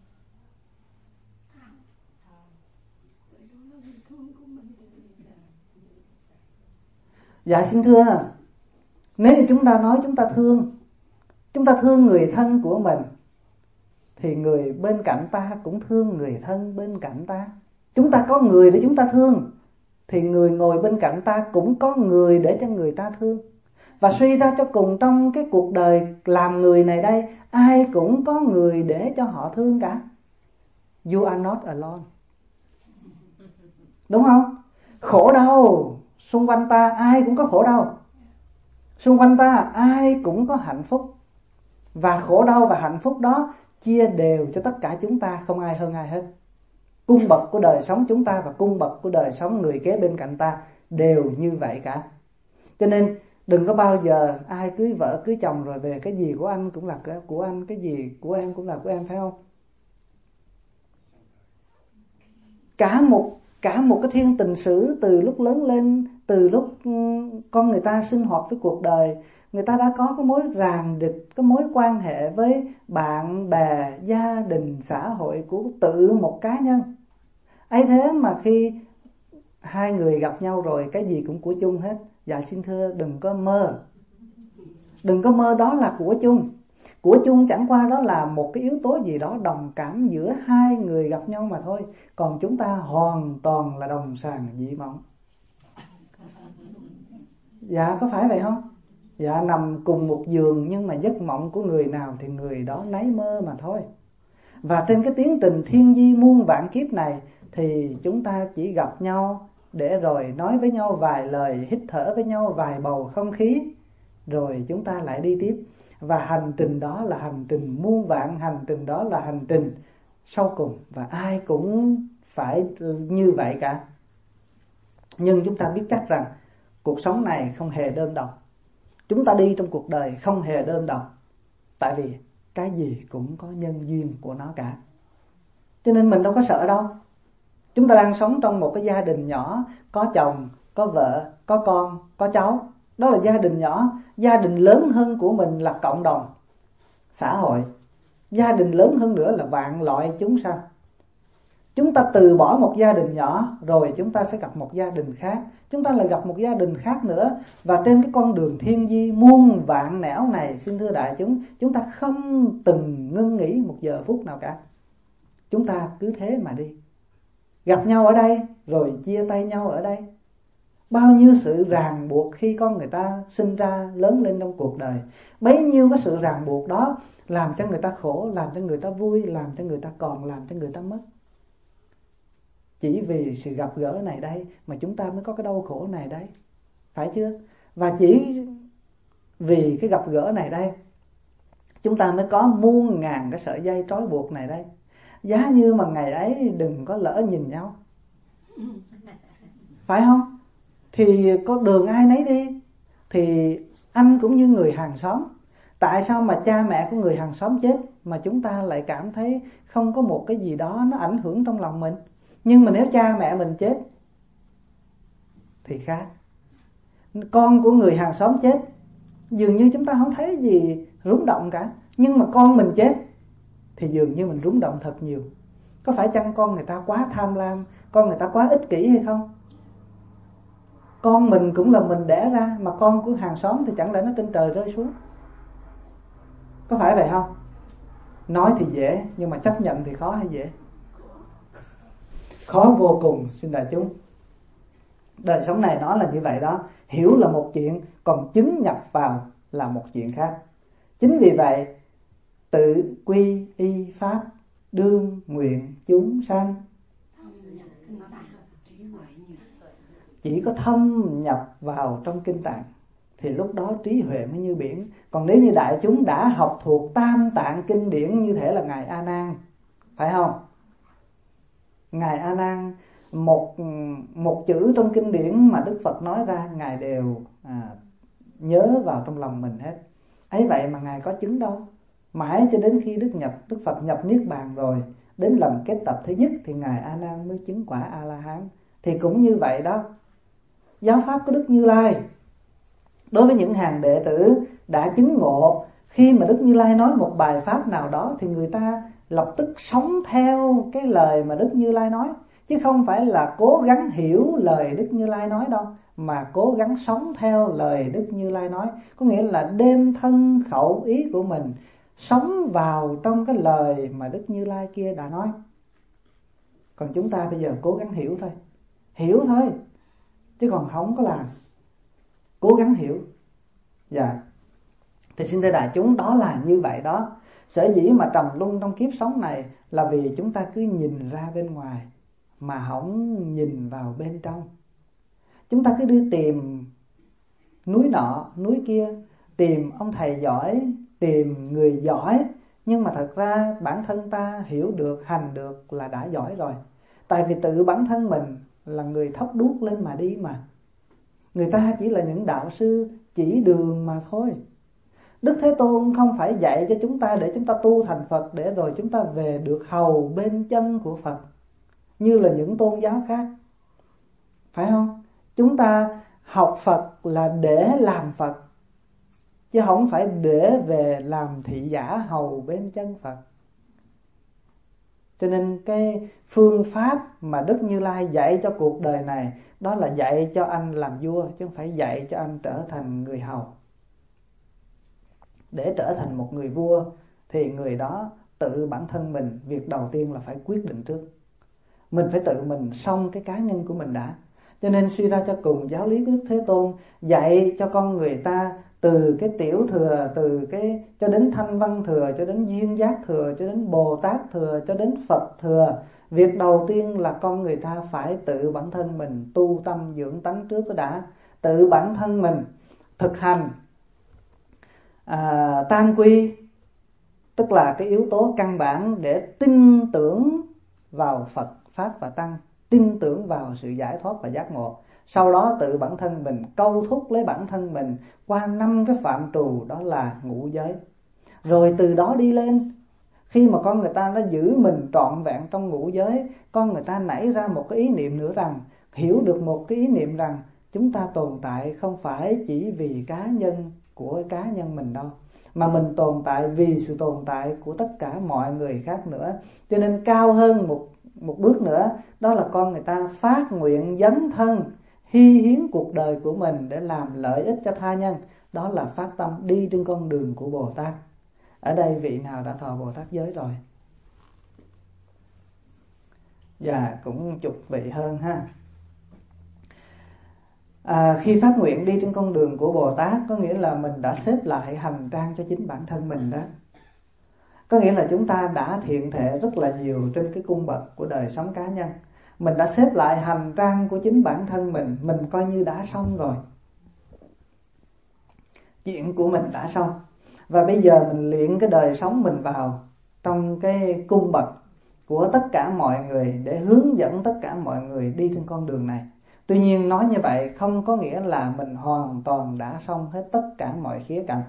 Dạ xin thưa, nếu như chúng ta nói chúng ta thương người thân của mình, thì người bên cạnh ta cũng thương người thân bên cạnh ta. Chúng ta có người để chúng ta thương, thì người ngồi bên cạnh ta cũng có người để cho người ta thương. Và suy ra cho cùng, trong cái cuộc đời làm người này đây, ai cũng có người để cho họ thương cả. You are not alone, đúng không? Khổ đau xung quanh ta ai cũng có khổ đau, xung quanh ta ai cũng có hạnh phúc. Và khổ đau và hạnh phúc đó chia đều cho tất cả chúng ta, không ai hơn ai hết. Cung bậc của đời sống chúng ta và cung bậc của đời sống người kế bên cạnh ta đều như vậy cả. Cho nên đừng có bao giờ ai cưới vợ cưới chồng rồi về cái gì của anh cũng là của anh, cái gì của em cũng là của em, phải không? Cả một cái thiên tình sử, từ lúc lớn lên, từ lúc con người ta sinh hoạt với cuộc đời, người ta đã có cái mối ràng địch, cái mối quan hệ với bạn bè, gia đình, xã hội của tự một cá nhân. Ấy thế mà khi hai người gặp nhau rồi, cái gì cũng của chung hết. Dạ xin thưa, đừng có mơ đó là của chung. Của chung chẳng qua đó là một cái yếu tố gì đó đồng cảm giữa hai người gặp nhau mà thôi. Còn chúng ta hoàn toàn là đồng sàng dị mộng. Dạ có phải vậy không? Dạ nằm cùng một giường, nhưng mà giấc mộng của người nào thì người đó nấy mơ mà thôi. Và trên cái tiến trình thiên di muôn vạn kiếp này, thì chúng ta chỉ gặp nhau để rồi nói với nhau vài lời, hít thở với nhau vài bầu không khí, rồi chúng ta lại đi tiếp. Và hành trình đó là hành trình muôn vạn, hành trình đó là hành trình sau cùng. Và ai cũng phải như vậy cả. Nhưng chúng ta biết chắc rằng cuộc sống này không hề đơn độc. Chúng ta đi trong cuộc đời không hề đơn độc. Tại vì cái gì cũng có nhân duyên của nó cả. Cho nên mình đâu có sợ đâu. Chúng ta đang sống trong một cái gia đình nhỏ, có chồng, có vợ, có con, có cháu. Đó là gia đình nhỏ. Gia đình lớn hơn của mình là cộng đồng, xã hội. Gia đình lớn hơn nữa là vạn loại chúng sanh. Chúng ta từ bỏ một gia đình nhỏ, rồi chúng ta sẽ gặp một gia đình khác. Chúng ta lại gặp một gia đình khác nữa. Và trên cái con đường thiên di muôn vạn nẻo này, xin thưa đại chúng ta không từng ngưng nghỉ một giờ phút nào cả. Chúng ta cứ thế mà đi. Gặp nhau ở đây, rồi chia tay nhau ở đây. Bao nhiêu sự ràng buộc khi con người ta sinh ra lớn lên trong cuộc đời. Bấy nhiêu cái sự ràng buộc đó làm cho người ta khổ, làm cho người ta vui, làm cho người ta còn, làm cho người ta mất. Chỉ vì sự gặp gỡ này đây mà chúng ta mới có cái đau khổ này đây, phải chưa? Và chỉ vì cái gặp gỡ này đây, chúng ta mới có muôn ngàn cái sợi dây trói buộc này đây. Giá như mà ngày ấy đừng có lỡ nhìn nhau, phải không? Thì có đường ai nấy đi. Thì anh cũng như người hàng xóm. Tại sao mà cha mẹ của người hàng xóm chết mà chúng ta lại cảm thấy không có một cái gì đó nó ảnh hưởng trong lòng mình? Nhưng mà nếu cha mẹ mình chết thì khác. Con của người hàng xóm chết, dường như chúng ta không thấy gì rung động cả. Nhưng mà con mình chết thì dường như mình rung động thật nhiều. Có phải chăng con người ta quá tham lam, con người ta quá ích kỷ hay không? Con mình cũng là mình đẻ ra, mà con của hàng xóm thì chẳng lẽ nó trên trời rơi xuống? Có phải vậy không? Nói thì dễ, nhưng mà chấp nhận thì khó hay dễ? Khó vô cùng, xin đại chúng. Đời sống này nó là như vậy đó. Hiểu là một chuyện, còn chứng nhập vào là một chuyện khác. Chính vì vậy, tự quy y pháp, đương nguyện chúng sanh. Chỉ có thâm nhập vào trong kinh tạng thì lúc đó trí huệ mới như biển. Còn nếu như đại chúng đã học thuộc tam tạng kinh điển như thể là Ngài A Nan, phải không? Ngài A Nan một chữ trong kinh điển mà Đức Phật nói ra Ngài đều nhớ vào trong lòng mình hết. Ấy vậy mà Ngài có chứng đâu. Mãi cho đến khi Đức Phật nhập Niết Bàn rồi, đến lần kết tập thứ nhất thì Ngài A Nan mới chứng quả A La Hán. Thì cũng như vậy đó, giáo pháp của Đức Như Lai đối với những hàng đệ tử đã chứng ngộ, khi mà Đức Như Lai nói một bài pháp nào đó thì người ta lập tức sống theo cái lời mà Đức Như Lai nói, chứ không phải là cố gắng hiểu lời Đức Như Lai nói đâu, mà cố gắng sống theo lời Đức Như Lai nói. Có nghĩa là đem thân khẩu ý của mình sống vào trong cái lời mà Đức Như Lai kia đã nói. Còn chúng ta bây giờ cố gắng hiểu thôi, chứ còn không có làm, cố gắng hiểu. Dạ. Thì xin thưa đại chúng, đó là như vậy đó. Sở dĩ mà trầm luân trong kiếp sống này là vì chúng ta cứ nhìn ra bên ngoài mà không nhìn vào bên trong. Chúng ta cứ đi tìm núi nọ, núi kia, tìm ông thầy giỏi, tìm người giỏi, nhưng mà thật ra bản thân ta hiểu được, hành được là đã giỏi rồi. Tại vì tự bản thân mình là người thắp đuốc lên mà đi mà. Người ta chỉ là những đạo sư chỉ đường mà thôi. Đức Thế Tôn không phải dạy cho chúng ta để chúng ta tu thành Phật, để rồi chúng ta về được hầu bên chân của Phật như là những tôn giáo khác, phải không? Chúng ta học Phật là để làm Phật, chứ không phải để về làm thị giả hầu bên chân Phật. Cho nên cái phương pháp mà Đức Như Lai dạy cho cuộc đời này, đó là dạy cho anh làm vua, chứ không phải dạy cho anh trở thành người hầu. Để trở thành một người vua thì người đó tự bản thân mình, việc đầu tiên là phải quyết định trước. Mình phải tự mình xong cái cá nhân của mình đã. Cho nên suy ra cho cùng, giáo lý của Đức Thế Tôn dạy cho con người ta từ cái tiểu thừa, từ cái cho đến thanh văn thừa, cho đến duyên giác thừa, cho đến Bồ Tát thừa, cho đến Phật thừa. Việc đầu tiên là con người ta phải tự bản thân mình tu tâm dưỡng tánh trước đó đã. Tự bản thân mình thực hành tam quy, tức là cái yếu tố căn bản để tin tưởng vào Phật, Pháp và Tăng, tin tưởng vào sự giải thoát và giác ngộ. Sau đó tự bản thân mình câu thúc lấy bản thân mình qua 5 cái phạm trù, đó là ngũ giới. Rồi từ đó đi lên, khi mà con người ta đã giữ mình trọn vẹn trong ngũ giới, con người ta nảy ra một cái ý niệm nữa rằng, hiểu được một cái ý niệm rằng chúng ta tồn tại không phải chỉ vì cá nhân của cá nhân mình đâu, mà mình tồn tại vì sự tồn tại của tất cả mọi người khác nữa. Cho nên cao hơn một bước nữa, đó là con người ta phát nguyện dấn thân hy hiến cuộc đời của mình để làm lợi ích cho tha nhân. Đó là phát tâm đi trên con đường của Bồ Tát. Ở đây vị nào đã thọ Bồ Tát giới rồi? Dạ, cũng chục vị hơn ha. Khi phát nguyện đi trên con đường của Bồ Tát, có nghĩa là mình đã xếp lại hành trang cho chính bản thân mình đó. Có nghĩa là chúng ta đã thiện thể rất là nhiều trên cái cung bậc của đời sống cá nhân. Mình đã xếp lại hành trang của chính bản thân mình coi như đã xong rồi. Chuyện của mình đã xong. Và bây giờ mình luyện cái đời sống mình vào trong cái cung bậc của tất cả mọi người, để hướng dẫn tất cả mọi người đi trên con đường này. Tuy nhiên nói như vậy không có nghĩa là mình hoàn toàn đã xong hết tất cả mọi khía cạnh.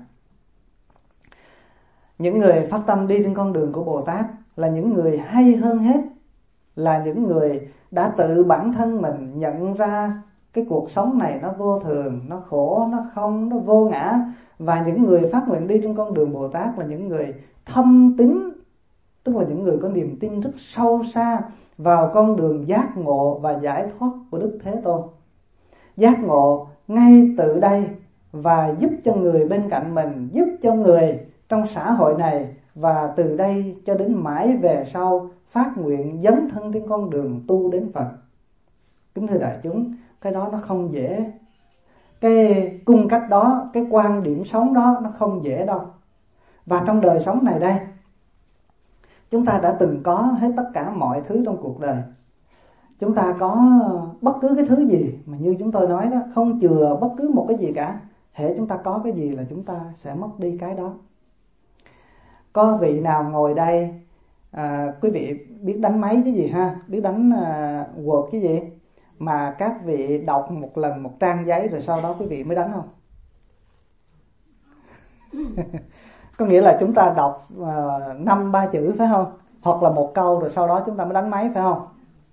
Những người phát tâm đi trên con đường của Bồ Tát là những người hay hơn hết, là những người đã tự bản thân mình nhận ra cái cuộc sống này nó vô thường, nó khổ, nó không, nó vô ngã. Và những người phát nguyện đi trên con đường Bồ Tát là những người thâm tín, tức là những người có niềm tin rất sâu xa vào con đường giác ngộ và giải thoát của Đức Thế Tôn. Giác ngộ ngay từ đây và giúp cho người bên cạnh mình, giúp cho người trong xã hội này, và từ đây cho đến mãi về sau phát nguyện dấn thân trên con đường tu đến Phật. Kính thưa đại chúng, cái đó nó không dễ. Cái cung cách đó, cái quan điểm sống đó nó không dễ đâu. Và trong đời sống này đây, chúng ta đã từng có hết tất cả mọi thứ trong cuộc đời. Chúng ta có bất cứ cái thứ gì mà như chúng tôi nói đó, không chừa bất cứ một cái gì cả. Hễ chúng ta có cái gì là chúng ta sẽ mất đi cái đó. Có vị nào ngồi đây Quý vị biết đánh máy cái gì ha, biết đánh Word cái gì mà các vị đọc một lần một trang giấy rồi sau đó quý vị mới đánh không? Có nghĩa là chúng ta đọc 5-3 chữ phải không, hoặc là một câu rồi sau đó chúng ta mới đánh máy phải không?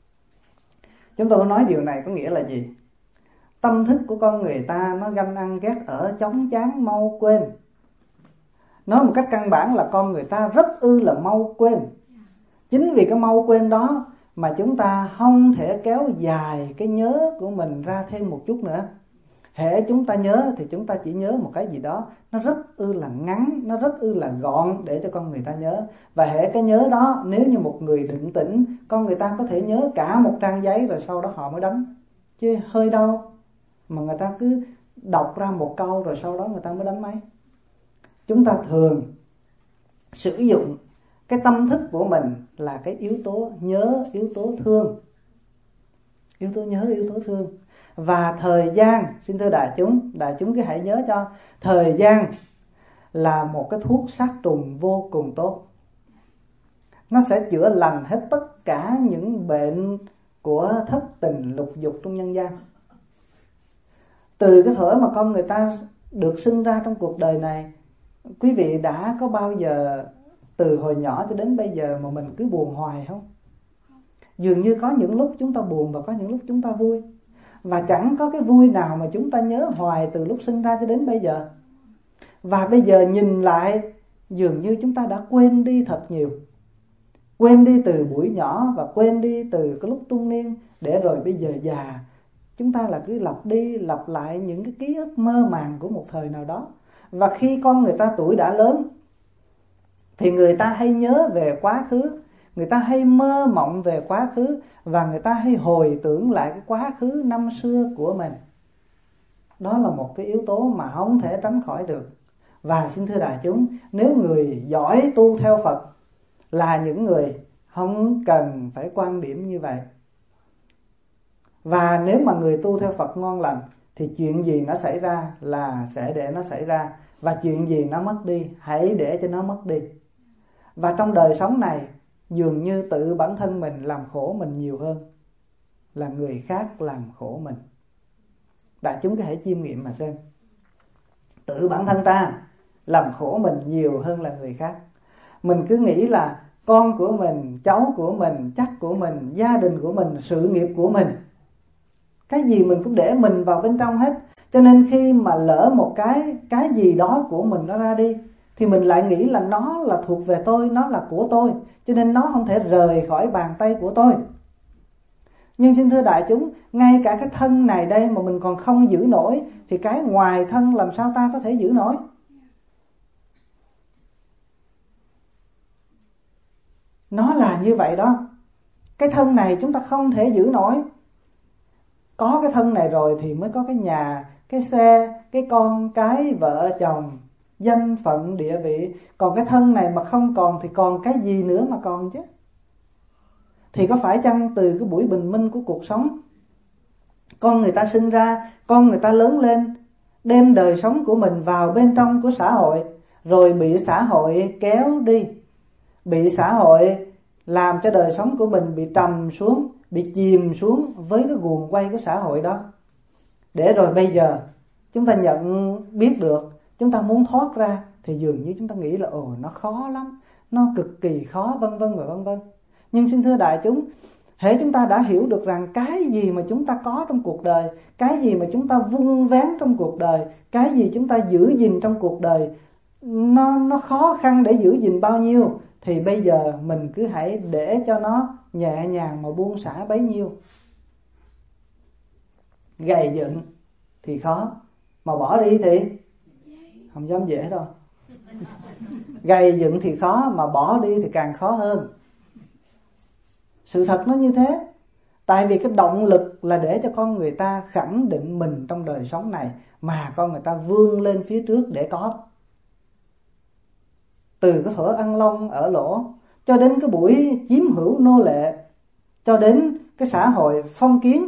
Chúng tôi nói điều này có nghĩa là gì? Tâm thức của con người ta nó ganh ăn ghét ở, chóng chán, mau quên. Nói một cách căn bản là con người ta rất là mau quên. Chính vì cái mau quên đó mà chúng ta không thể kéo dài cái nhớ của mình ra thêm một chút nữa. Hễ chúng ta nhớ thì chúng ta chỉ nhớ một cái gì đó nó rất là ngắn, nó rất là gọn để cho con người ta nhớ. Và hễ cái nhớ đó, nếu như một người định tĩnh, con người ta có thể nhớ cả một trang giấy rồi sau đó họ mới đánh. Chứ hơi đâu mà người ta cứ đọc ra một câu rồi sau đó người ta mới đánh máy. Chúng ta thường sử dụng cái tâm thức của mình là cái yếu tố nhớ, yếu tố thương. Yếu tố nhớ, yếu tố thương. Và thời gian, xin thưa đại chúng cứ hãy nhớ cho, thời gian là một cái thuốc sát trùng vô cùng tốt. Nó sẽ chữa lành hết tất cả những bệnh của thất tình lục dục trong nhân gian. Từ cái thuở mà con người ta được sinh ra trong cuộc đời này, quý vị đã có bao giờ từ hồi nhỏ cho đến bây giờ mà mình cứ buồn hoài không? Dường như có những lúc chúng ta buồn và có những lúc chúng ta vui. Và chẳng có cái vui nào mà chúng ta nhớ hoài từ lúc sinh ra cho đến bây giờ. Và bây giờ nhìn lại, dường như chúng ta đã quên đi thật nhiều. Quên đi từ buổi nhỏ và quên đi từ cái lúc trung niên, để rồi bây giờ già chúng ta là cứ lặp đi lặp lại những cái ký ức mơ màng của một thời nào đó. Và khi con người ta tuổi đã lớn thì người ta hay nhớ về quá khứ, người ta hay mơ mộng về quá khứ, và người ta hay hồi tưởng lại cái quá khứ năm xưa của mình. Đó là một cái yếu tố mà không thể tránh khỏi được. Và xin thưa đại chúng, nếu người giỏi tu theo Phật là những người không cần phải quan điểm như vậy. Và nếu mà người tu theo Phật ngon lành thì chuyện gì nó xảy ra là sẽ để nó xảy ra, và chuyện gì nó mất đi hãy để cho nó mất đi. Và trong đời sống này, dường như tự bản thân mình làm khổ mình nhiều hơn là người khác làm khổ mình. Đại chúng có thể chiêm nghiệm mà xem. Tự bản thân ta làm khổ mình nhiều hơn là người khác. Mình cứ nghĩ là con của mình, cháu của mình, chắc của mình, gia đình của mình, sự nghiệp của mình, cái gì mình cũng để mình vào bên trong hết. Cho nên khi mà lỡ một cái gì đó của mình nó ra đi thì mình lại nghĩ là nó là thuộc về tôi, nó là của tôi, cho nên nó không thể rời khỏi bàn tay của tôi. Nhưng xin thưa đại chúng, ngay cả cái thân này đây mà mình còn không giữ nổi thì cái ngoài thân làm sao ta có thể giữ nổi? Nó là như vậy đó. Cái thân này chúng ta không thể giữ nổi. Có cái thân này rồi thì mới có cái nhà, cái xe, cái con, cái vợ chồng, danh phận, địa vị. Còn cái thân này mà không còn thì còn cái gì nữa mà còn chứ? Thì có phải chăng từ cái buổi bình minh của cuộc sống, con người ta sinh ra, con người ta lớn lên, đem đời sống của mình vào bên trong của xã hội, rồi bị xã hội kéo đi, bị xã hội làm cho đời sống của mình bị trầm xuống, bị chìm xuống với cái guồng quay của xã hội đó. Để rồi bây giờ chúng ta nhận biết được, chúng ta muốn thoát ra thì dường như chúng ta nghĩ là nó khó lắm, nó cực kỳ khó, vân vân và vân vân. Nhưng xin thưa đại chúng, hễ chúng ta đã hiểu được rằng cái gì mà chúng ta có trong cuộc đời, cái gì mà chúng ta vun vén trong cuộc đời, cái gì chúng ta giữ gìn trong cuộc đời, nó khó khăn để giữ gìn bao nhiêu, thì bây giờ mình cứ hãy để cho nó nhẹ nhàng mà buông xả bấy nhiêu. Gầy dựng thì khó, mà bỏ đi thì không dám dễ đâu. Gầy dựng thì khó, mà bỏ đi thì càng khó hơn. Sự thật nó như thế. Tại vì cái động lực là để cho con người ta khẳng định mình trong đời sống này, mà con người ta vươn lên phía trước để có. Từ cái thuở ăn lông ở lỗ, cho đến cái buổi chiếm hữu nô lệ, cho đến cái xã hội phong kiến,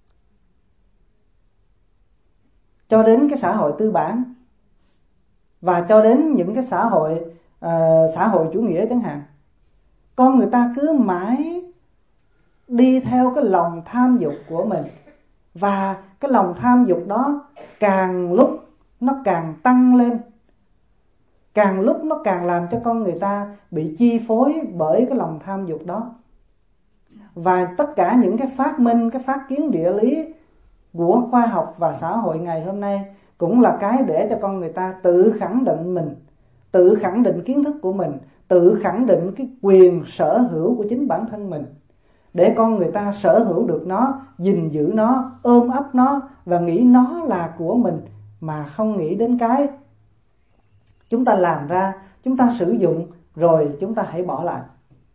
cho đến cái xã hội tư bản, và cho đến những cái xã hội chủ nghĩa chẳng hạn. Con người ta cứ mãi đi theo cái lòng tham dục của mình, và cái lòng tham dục đó càng lúc nó càng tăng lên, càng lúc nó càng làm cho con người ta bị chi phối bởi cái lòng tham dục đó. Và tất cả những cái phát minh, cái phát kiến địa lý của khoa học và xã hội ngày hôm nay cũng là cái để cho con người ta tự khẳng định mình, tự khẳng định kiến thức của mình, tự khẳng định cái quyền sở hữu của chính bản thân mình, để con người ta sở hữu được nó, gìn giữ nó, ôm ấp nó và nghĩ nó là của mình, mà không nghĩ đến cái chúng ta làm ra, chúng ta sử dụng rồi chúng ta hãy bỏ lại.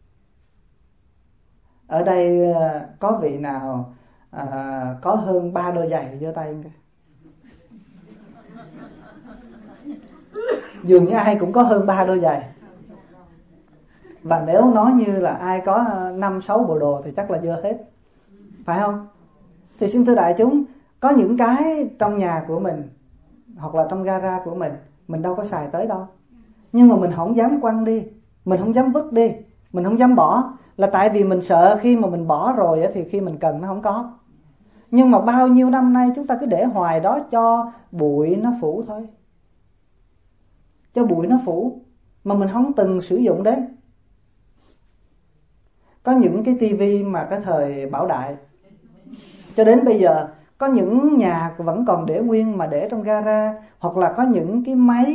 Ở đây có vị nào có hơn 3 đôi giày giơ tay không? Dường như ai cũng có hơn 3 đôi giày. Và nếu nói như là ai có 5-6 bộ đồ thì chắc là dơ hết, phải không? Thì xin thưa đại chúng, có những cái trong nhà của mình hoặc là trong gara của mình đâu có xài tới đâu, nhưng mà mình không dám quăng đi, mình không dám vứt đi, mình không dám bỏ, là tại vì mình sợ khi mà mình bỏ rồi thì khi mình cần nó không có. Nhưng mà bao nhiêu năm nay chúng ta cứ để hoài đó, cho bụi nó phủ thôi, cho bụi nó phủ, mà mình không từng sử dụng đến. Có những cái tivi mà cái thời Bảo Đại cho đến bây giờ, có những nhà vẫn còn để nguyên mà để trong gara, hoặc là có những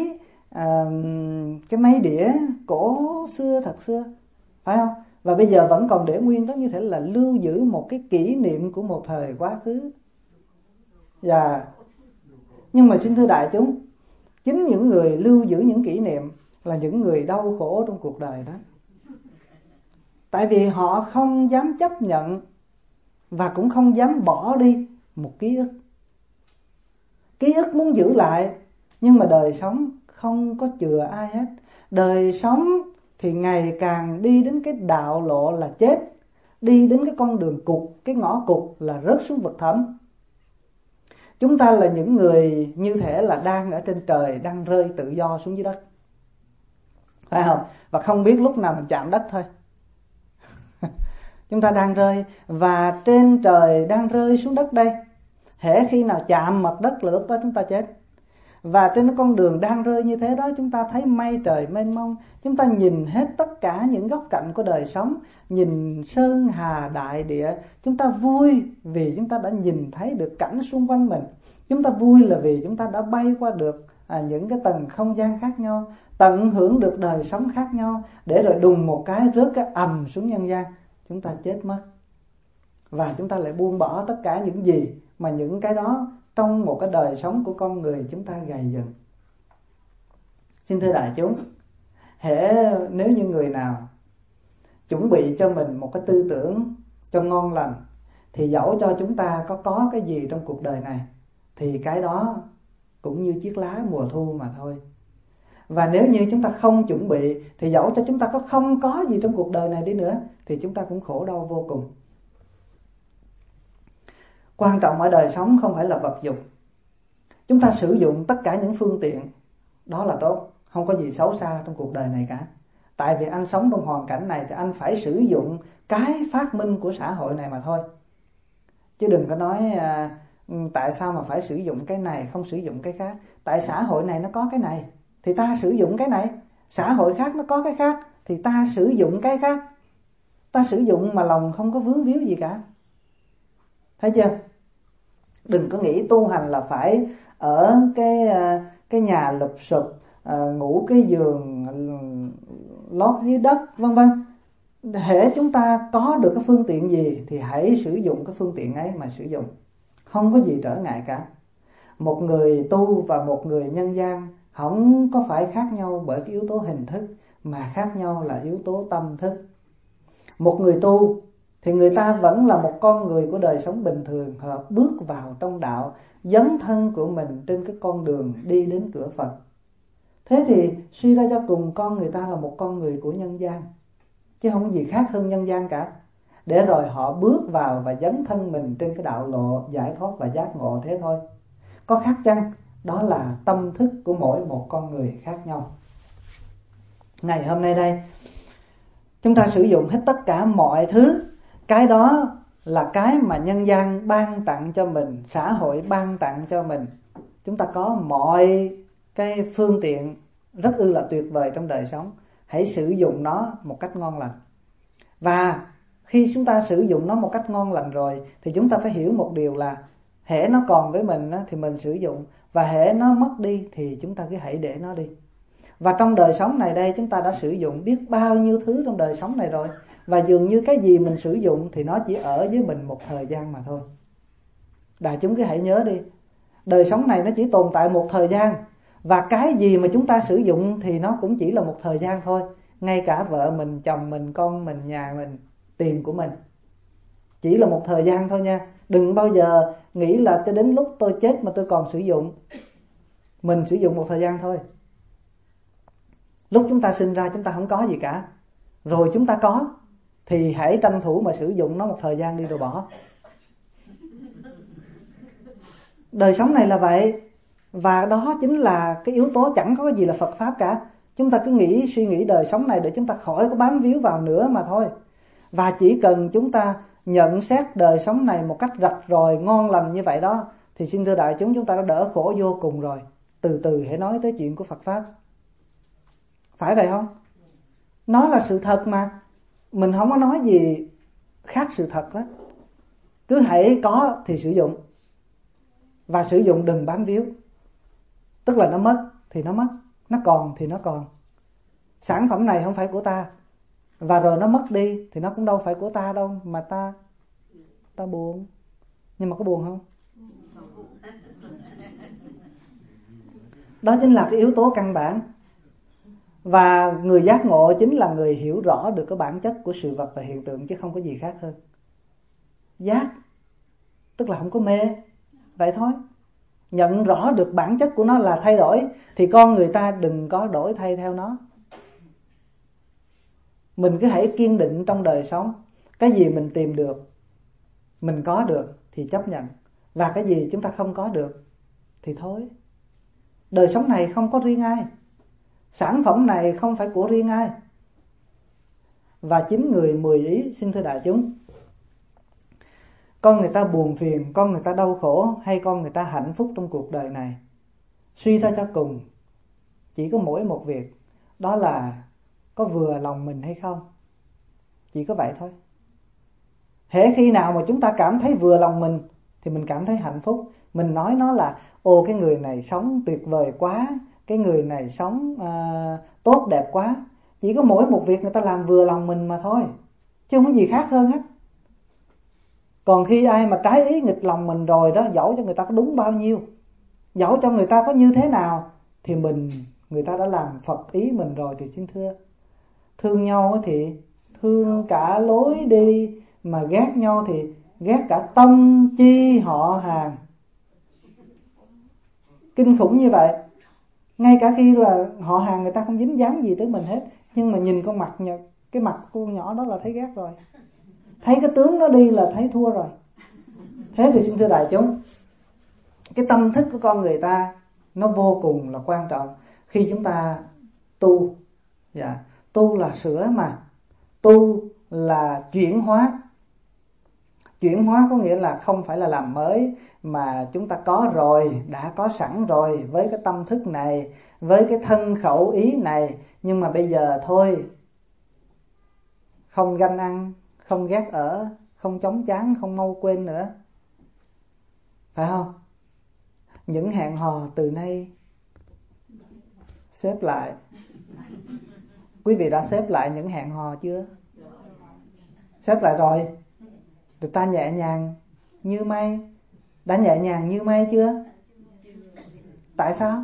cái máy đĩa cổ xưa, thật xưa, phải không? Và bây giờ vẫn còn để nguyên đó, như thể là lưu giữ một cái kỷ niệm của một thời quá khứ. Và nhưng mà xin thưa đại chúng, chính những người lưu giữ những kỷ niệm là những người đau khổ trong cuộc đời đó. Tại vì họ không dám chấp nhận và cũng không dám bỏ đi một ký ức. Ký ức muốn giữ lại, nhưng mà đời sống không có chừa ai hết. Đời sống thì ngày càng đi đến cái đạo lộ là chết, đi đến cái con đường cụt, cái ngõ cụt là rớt xuống vực thẳm. Chúng ta là những người như thể là đang ở trên trời, đang rơi tự do xuống dưới đất, phải không? Và không biết lúc nào mình chạm đất thôi. Chúng ta đang rơi, và trên trời đang rơi xuống đất đây. Hễ khi nào chạm mặt đất là lúc đó chúng ta chết. Và trên cái con đường đang rơi như thế đó, chúng ta thấy mây trời mênh mông, chúng ta nhìn hết tất cả những góc cạnh của đời sống, nhìn sơn hà đại địa. Chúng ta vui vì chúng ta đã nhìn thấy được cảnh xung quanh mình. Chúng ta vui là vì chúng ta đã bay qua được những cái tầng không gian khác nhau, tận hưởng được đời sống khác nhau, để rồi đùng một cái rớt cái ầm xuống nhân gian, chúng ta chết mất. Và chúng ta lại buông bỏ tất cả những gì mà những cái đó trong một cái đời sống của con người chúng ta gầy dựng. Xin thưa đại chúng, nếu như người nào chuẩn bị cho mình một cái tư tưởng cho ngon lành, thì dẫu cho chúng ta có cái gì trong cuộc đời này, thì cái đó cũng như chiếc lá mùa thu mà thôi. Và nếu như chúng ta không chuẩn bị, thì dẫu cho chúng ta không có gì trong cuộc đời này đi nữa, thì chúng ta cũng khổ đau vô cùng. Quan trọng ở đời sống không phải là vật dụng. Chúng ta sử dụng tất cả những phương tiện, đó là tốt, không có gì xấu xa trong cuộc đời này cả. Tại vì anh sống trong hoàn cảnh này thì anh phải sử dụng cái phát minh của xã hội này mà thôi. Chứ đừng có nói tại sao mà phải sử dụng cái này, không sử dụng cái khác. Tại xã hội này nó có cái này thì ta sử dụng cái này, xã hội khác nó có cái khác thì ta sử dụng cái khác. Ta sử dụng mà lòng không có vướng víu gì cả. Thấy chưa? Đừng có nghĩ tu hành là phải ở cái nhà lụp xụp, ngủ cái giường lót dưới đất, vân vân. Hễ chúng ta có được cái phương tiện gì thì hãy sử dụng cái phương tiện ấy mà sử dụng, không có gì trở ngại cả. Một người tu và một người nhân gian không có phải khác nhau bởi cái yếu tố hình thức, mà khác nhau là yếu tố tâm thức. Một người tu thì người ta vẫn là một con người của đời sống bình thường, họ bước vào trong đạo, dấn thân của mình trên cái con đường đi đến cửa Phật. Thế thì suy ra cho cùng con người ta là một con người của nhân gian, chứ không có gì khác hơn nhân gian cả. Để rồi họ bước vào và dấn thân mình trên cái đạo lộ giải thoát và giác ngộ, thế thôi. Có khác chăng? Đó là tâm thức của mỗi một con người khác nhau. Ngày hôm nay đây, Chúng ta sử dụng hết tất cả mọi thứ. Cái đó là cái mà nhân gian ban tặng cho mình, xã hội ban tặng cho mình. Chúng ta có mọi cái phương tiện rất là tuyệt vời trong đời sống. Hãy sử dụng nó một cách ngon lành. Và khi chúng ta sử dụng nó một cách ngon lành rồi thì chúng ta phải hiểu một điều là hễ nó còn với mình thì mình sử dụng, và hễ nó mất đi thì chúng ta cứ hãy để nó đi. Và trong đời sống này đây, chúng ta đã sử dụng biết bao nhiêu thứ trong đời sống này rồi, và dường như cái gì mình sử dụng thì nó chỉ ở với mình một thời gian mà thôi. Đại chúng cứ hãy nhớ đi, đời sống này nó chỉ tồn tại một thời gian, và cái gì mà chúng ta sử dụng thì nó cũng chỉ là một thời gian thôi. Ngay cả vợ mình, chồng mình, con mình, nhà mình, tiền của mình, chỉ là một thời gian thôi nha. Đừng bao giờ nghĩ là cho đến lúc tôi chết mà tôi còn sử dụng. Mình sử dụng một thời gian thôi. Lúc chúng ta sinh ra chúng ta không có gì cả, rồi chúng ta có thì hãy tranh thủ mà sử dụng nó một thời gian đi rồi bỏ. Đời sống này là vậy. Và đó chính là cái yếu tố, chẳng có cái gì là Phật Pháp cả. Chúng ta cứ suy nghĩ đời sống này để chúng ta khỏi có bám víu vào nữa mà thôi. Và chỉ cần chúng ta nhận xét đời sống này một cách rạch ròi, ngon lành như vậy đó, thì xin thưa đại chúng ta đã đỡ khổ vô cùng rồi. Từ từ hãy nói tới chuyện của Phật Pháp. Phải vậy không? Nó là sự thật mà. Mình không có nói gì khác sự thật đó. Cứ hãy có thì sử dụng. Và sử dụng đừng bám víu. Tức là nó mất thì nó mất, nó còn thì nó còn. Sản phẩm này không phải của ta, và rồi nó mất đi thì nó cũng đâu phải của ta đâu, mà ta buồn. Nhưng mà có buồn không? Đó chính là cái yếu tố căn bản. Và người giác ngộ chính là người hiểu rõ được cái bản chất của sự vật và hiện tượng, chứ không có gì khác hơn. Giác tức là không có mê, vậy thôi. Nhận rõ được bản chất của nó là thay đổi, thì con người ta đừng có đổi thay theo nó. Mình cứ hãy kiên định trong đời sống. Cái gì mình tìm được, mình có được thì chấp nhận. Và cái gì chúng ta không có được thì thôi. Đời sống này không có riêng ai. Sản phẩm này không phải của riêng ai. Và 9 người 10 ý, xin thưa đại chúng. Con người ta buồn phiền, con người ta đau khổ, hay con người ta hạnh phúc trong cuộc đời này, suy ra cho cùng chỉ có mỗi một việc, đó là có vừa lòng mình hay không. Chỉ có vậy thôi. Hễ khi nào mà chúng ta cảm thấy vừa lòng mình thì mình cảm thấy hạnh phúc. Mình nói nó là ô, cái người này sống tuyệt vời quá, cái người này sống tốt đẹp quá. Chỉ có mỗi một việc người ta làm vừa lòng mình mà thôi, chứ không có gì khác hơn hết. Còn khi ai mà trái ý nghịch lòng mình rồi đó, dẫu cho người ta có đúng bao nhiêu, dẫu cho người ta có như thế nào, thì người ta đã làm Phật ý mình rồi thì xin thưa. Thương nhau thì thương cả lối đi, mà ghét nhau thì ghét cả tông chi họ hàng. Kinh khủng như vậy. Ngay cả khi là họ hàng người ta không dính dáng gì tới mình hết, nhưng mà nhìn con mặt, cái mặt của con nhỏ đó là thấy ghét rồi. Thấy cái tướng nó đi là thấy thua rồi. Thế thì xin thưa đại chúng, cái tâm thức của con người ta nó vô cùng là quan trọng khi chúng ta tu. Tu là sửa mà. Tu là chuyển hóa. Chuyển hóa có nghĩa là không phải là làm mới, mà chúng ta có rồi, đã có sẵn rồi, với cái tâm thức này, với cái thân khẩu ý này. Nhưng mà bây giờ thôi, không ganh ăn, không ghét ở, không chóng chán, không mau quên nữa. Phải không? Những hẹn hò từ nay xếp lại. Quý vị đã xếp lại những hẹn hò chưa? Xếp lại rồi. Rồi ta nhẹ nhàng như mây. Đã nhẹ nhàng như mây chưa? Tại sao?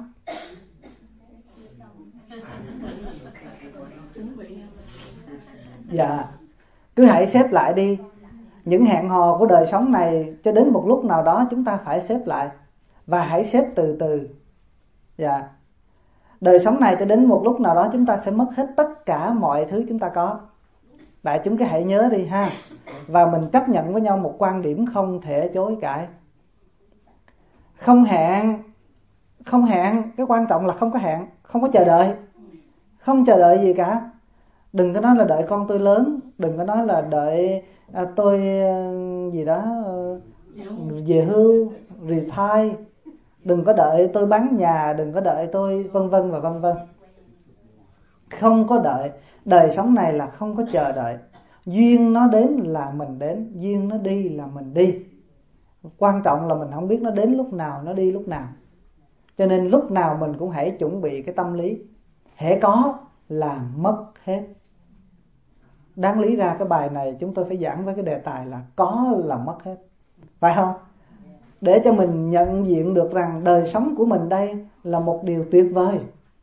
Dạ, cứ hãy xếp lại đi. Những hẹn hò của đời sống này cho đến một lúc nào đó chúng ta phải xếp lại. Và hãy xếp từ từ. Dạ. Đời sống này cho đến một lúc nào đó chúng ta sẽ mất hết tất cả mọi thứ chúng ta có. Đại chúng cứ hãy nhớ đi ha. Và mình chấp nhận với nhau một quan điểm không thể chối cãi. Không hẹn, cái quan trọng là không có hẹn, không có chờ đợi. Không chờ đợi gì cả. Đừng có nói là đợi con tôi lớn, đừng có nói là đợi tôi gì đó về hưu, retire, đừng có đợi tôi bán nhà, đừng có đợi tôi vân vân và vân vân. Không có đợi. Đời sống này là không có chờ đợi. Duyên nó đến là mình đến, duyên nó đi là mình đi. Quan trọng là mình không biết nó đến lúc nào, nó đi lúc nào. Cho nên lúc nào mình cũng hãy chuẩn bị cái tâm lý, hễ có là mất hết. Đáng lý ra cái bài này chúng tôi phải giảng với cái đề tài là có là mất hết, phải không? Để cho mình nhận diện được rằng đời sống của mình đây là một điều tuyệt vời.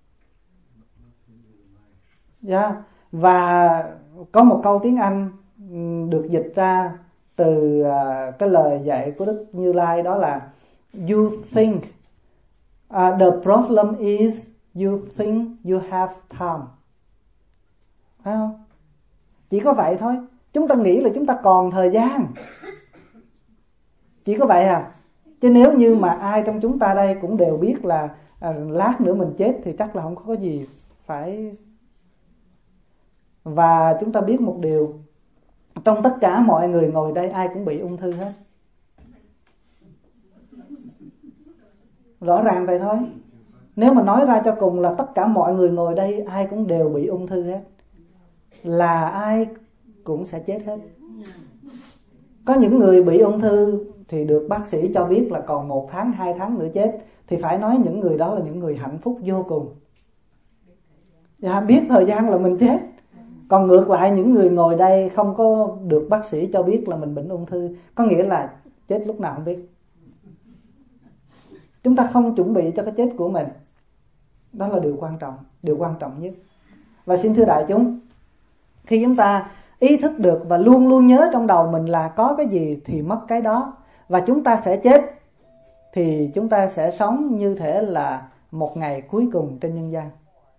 Yeah. Và có một câu tiếng Anh được dịch ra từ cái lời dạy của Đức Như Lai, đó là you think the problem is you think you have time. Phải không? Chỉ có vậy thôi. Chúng ta nghĩ là chúng ta còn thời gian, chỉ có vậy à. Chứ nếu như mà ai trong chúng ta đây cũng đều biết là lát nữa mình chết thì chắc là không có gì phải. Và chúng ta biết một điều, trong tất cả mọi người ngồi đây ai cũng bị ung thư hết. Rõ ràng vậy thôi. Nếu mà nói ra cho cùng là tất cả mọi người ngồi đây ai cũng đều bị ung thư hết, là ai cũng sẽ chết hết. Có những người bị ung thư thì được bác sĩ cho biết là còn 1 tháng, 2 tháng nữa chết, thì phải nói những người đó là những người hạnh phúc vô cùng. Biết thời gian là mình chết. Còn ngược lại những người ngồi đây không có được bác sĩ cho biết là mình bệnh ung thư, có nghĩa là chết lúc nào không biết. Chúng ta không chuẩn bị cho cái chết của mình. Đó là điều quan trọng nhất. Và xin thưa đại chúng, khi chúng ta ý thức được và luôn luôn nhớ trong đầu mình là có cái gì thì mất cái đó, và chúng ta sẽ chết, thì chúng ta sẽ sống như thể là một ngày cuối cùng trên nhân gian.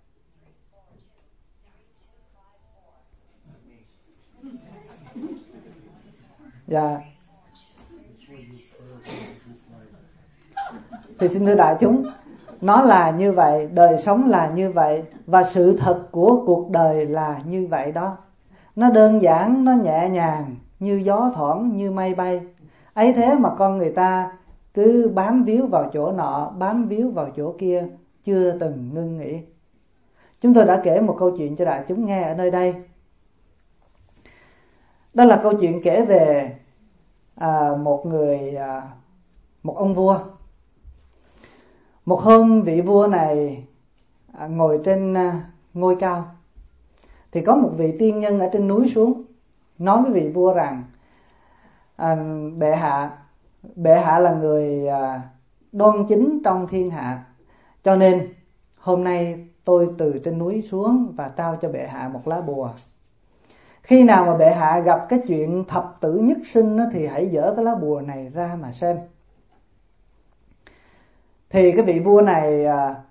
Dạ. Thì xin thưa đại chúng, nó là như vậy, đời sống là như vậy, và sự thật của cuộc đời là như vậy đó. Nó đơn giản, nó nhẹ nhàng, như gió thoảng, như mây bay. Ấy thế mà con người ta cứ bám víu vào chỗ nọ, bám víu vào chỗ kia, chưa từng ngưng nghỉ. Chúng tôi đã kể một câu chuyện cho đại chúng nghe ở nơi đây. Đó là câu chuyện kể về một ông vua. Một hôm vị vua này ngồi trên ngôi cao, thì có một vị tiên nhân ở trên núi xuống nói với vị vua rằng bệ hạ là người đoan chính trong thiên hạ, cho nên hôm nay tôi từ trên núi xuống và trao cho bệ hạ một lá bùa. Khi nào mà bệ hạ gặp cái chuyện thập tử nhất sinh thì hãy dỡ cái lá bùa này ra mà xem. Thì cái vị vua này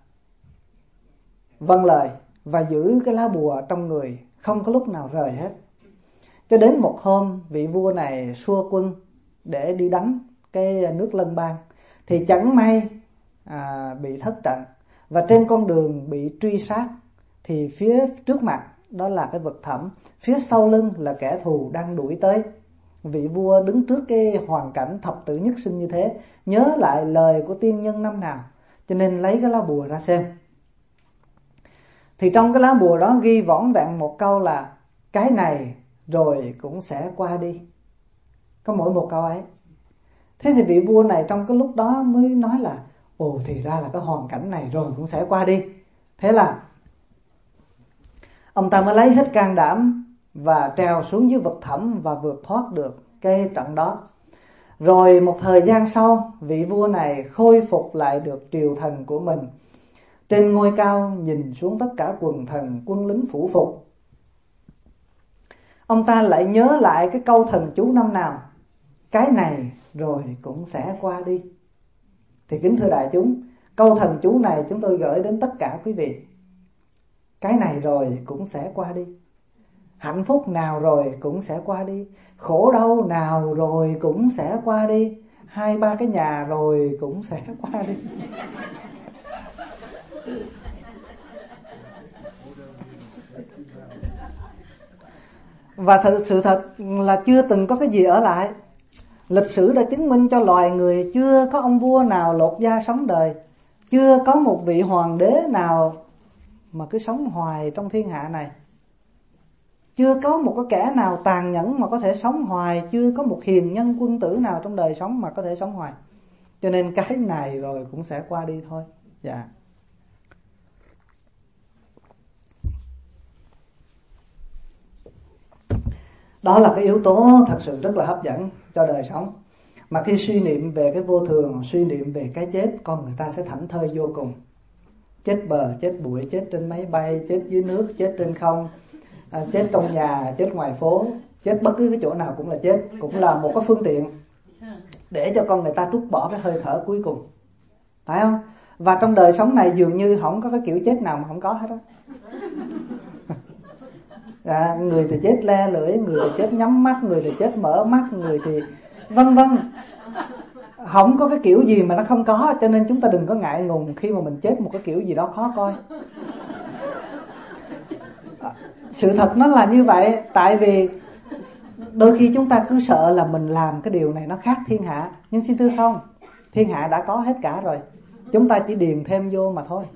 vâng lời và giữ cái lá bùa trong người, không có lúc nào rời hết. Cho đến một hôm vị vua này xua quân để đi đánh cái nước Lân Bang, thì chẳng may bị thất trận, và trên con đường bị truy sát. Thì phía trước mặt đó là cái vực thẳm, phía sau lưng là kẻ thù đang đuổi tới. Vị vua đứng trước cái hoàn cảnh thập tử nhất sinh như thế, nhớ lại lời của tiên nhân năm nào, cho nên lấy cái lá bùa ra xem. Thì trong cái lá bùa đó ghi vỏn vẹn một câu là cái này rồi cũng sẽ qua đi. Có mỗi một câu ấy. Thế thì vị vua này trong cái lúc đó mới nói là ồ, thì ra là cái hoàn cảnh này rồi cũng sẽ qua đi. Thế là ông ta mới lấy hết can đảm và trèo xuống dưới vực thẳm và vượt thoát được cái trận đó. Rồi một thời gian sau, vị vua này khôi phục lại được triều thần của mình. Trên ngôi cao nhìn xuống tất cả quần thần, quân lính phủ phục. Ông ta lại nhớ lại cái câu thần chú năm nào, cái này rồi cũng sẽ qua đi. Thì kính thưa đại chúng, câu thần chú này chúng tôi gửi đến tất cả quý vị. Cái này rồi cũng sẽ qua đi. Hạnh phúc nào rồi cũng sẽ qua đi. Khổ đau nào rồi cũng sẽ qua đi. 2-3 cái nhà rồi cũng sẽ qua đi. Và sự thật là chưa từng có cái gì ở lại. Lịch sử đã chứng minh cho loài người chưa có ông vua nào lột da sống đời, chưa có một vị hoàng đế nào mà cứ sống hoài trong thiên hạ này, chưa có một cái kẻ nào tàn nhẫn mà có thể sống hoài, chưa có một hiền nhân quân tử nào trong đời sống mà có thể sống hoài. Cho nên cái này rồi cũng sẽ qua đi thôi. Dạ. Đó là cái yếu tố thật sự rất là hấp dẫn cho đời sống. Mà khi suy niệm về cái vô thường, suy niệm về cái chết, con người ta sẽ thảnh thơi vô cùng. Chết bờ, chết bụi, chết trên máy bay, chết dưới nước, chết trên không, chết trong nhà, chết ngoài phố, chết bất cứ cái chỗ nào cũng là chết. Cũng là một cái phương tiện để cho con người ta trút bỏ cái hơi thở cuối cùng. Phải không? Và trong đời sống này dường như không có cái kiểu chết nào mà không có hết á. Người thì chết le lưỡi, người thì chết nhắm mắt, người thì chết mở mắt, người thì vân vân. Không có cái kiểu gì mà nó không có. Cho nên chúng ta đừng có ngại ngùng khi mà mình chết một cái kiểu gì đó khó coi. Sự thật nó là như vậy. Tại vì đôi khi chúng ta cứ sợ là mình làm cái điều này nó khác thiên hạ. Nhưng xin thưa không, thiên hạ đã có hết cả rồi, chúng ta chỉ điền thêm vô mà thôi.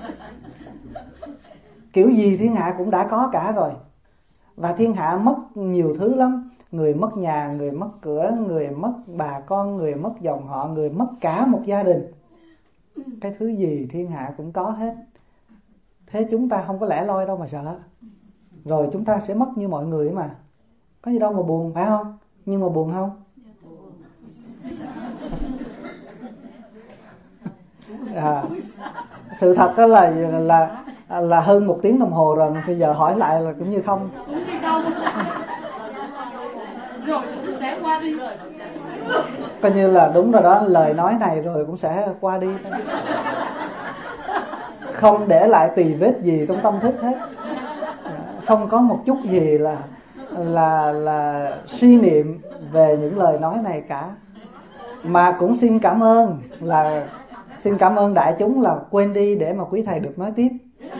Kiểu gì thiên hạ cũng đã có cả rồi. Và thiên hạ mất nhiều thứ lắm. Người mất nhà, người mất cửa, người mất bà con, người mất dòng họ, người mất cả một gia đình. Cái thứ gì thiên hạ cũng có hết. Thế chúng ta không có lẻ loi đâu mà sợ. Rồi chúng ta sẽ mất như mọi người mà. Có gì đâu mà buồn, phải không? Nhưng mà buồn không? Sự thật đó là hơn 1 tiếng đồng hồ rồi, bây giờ hỏi lại là cũng như không. Rồi sẽ qua đi. Coi như là đúng rồi đó, lời nói này rồi cũng sẽ qua đi. Không để lại tì vết gì trong tâm thức hết. Không có một chút gì là suy niệm về những lời nói này cả. Mà cũng xin cảm ơn đại chúng là quên đi để mà quý thầy được nói tiếp.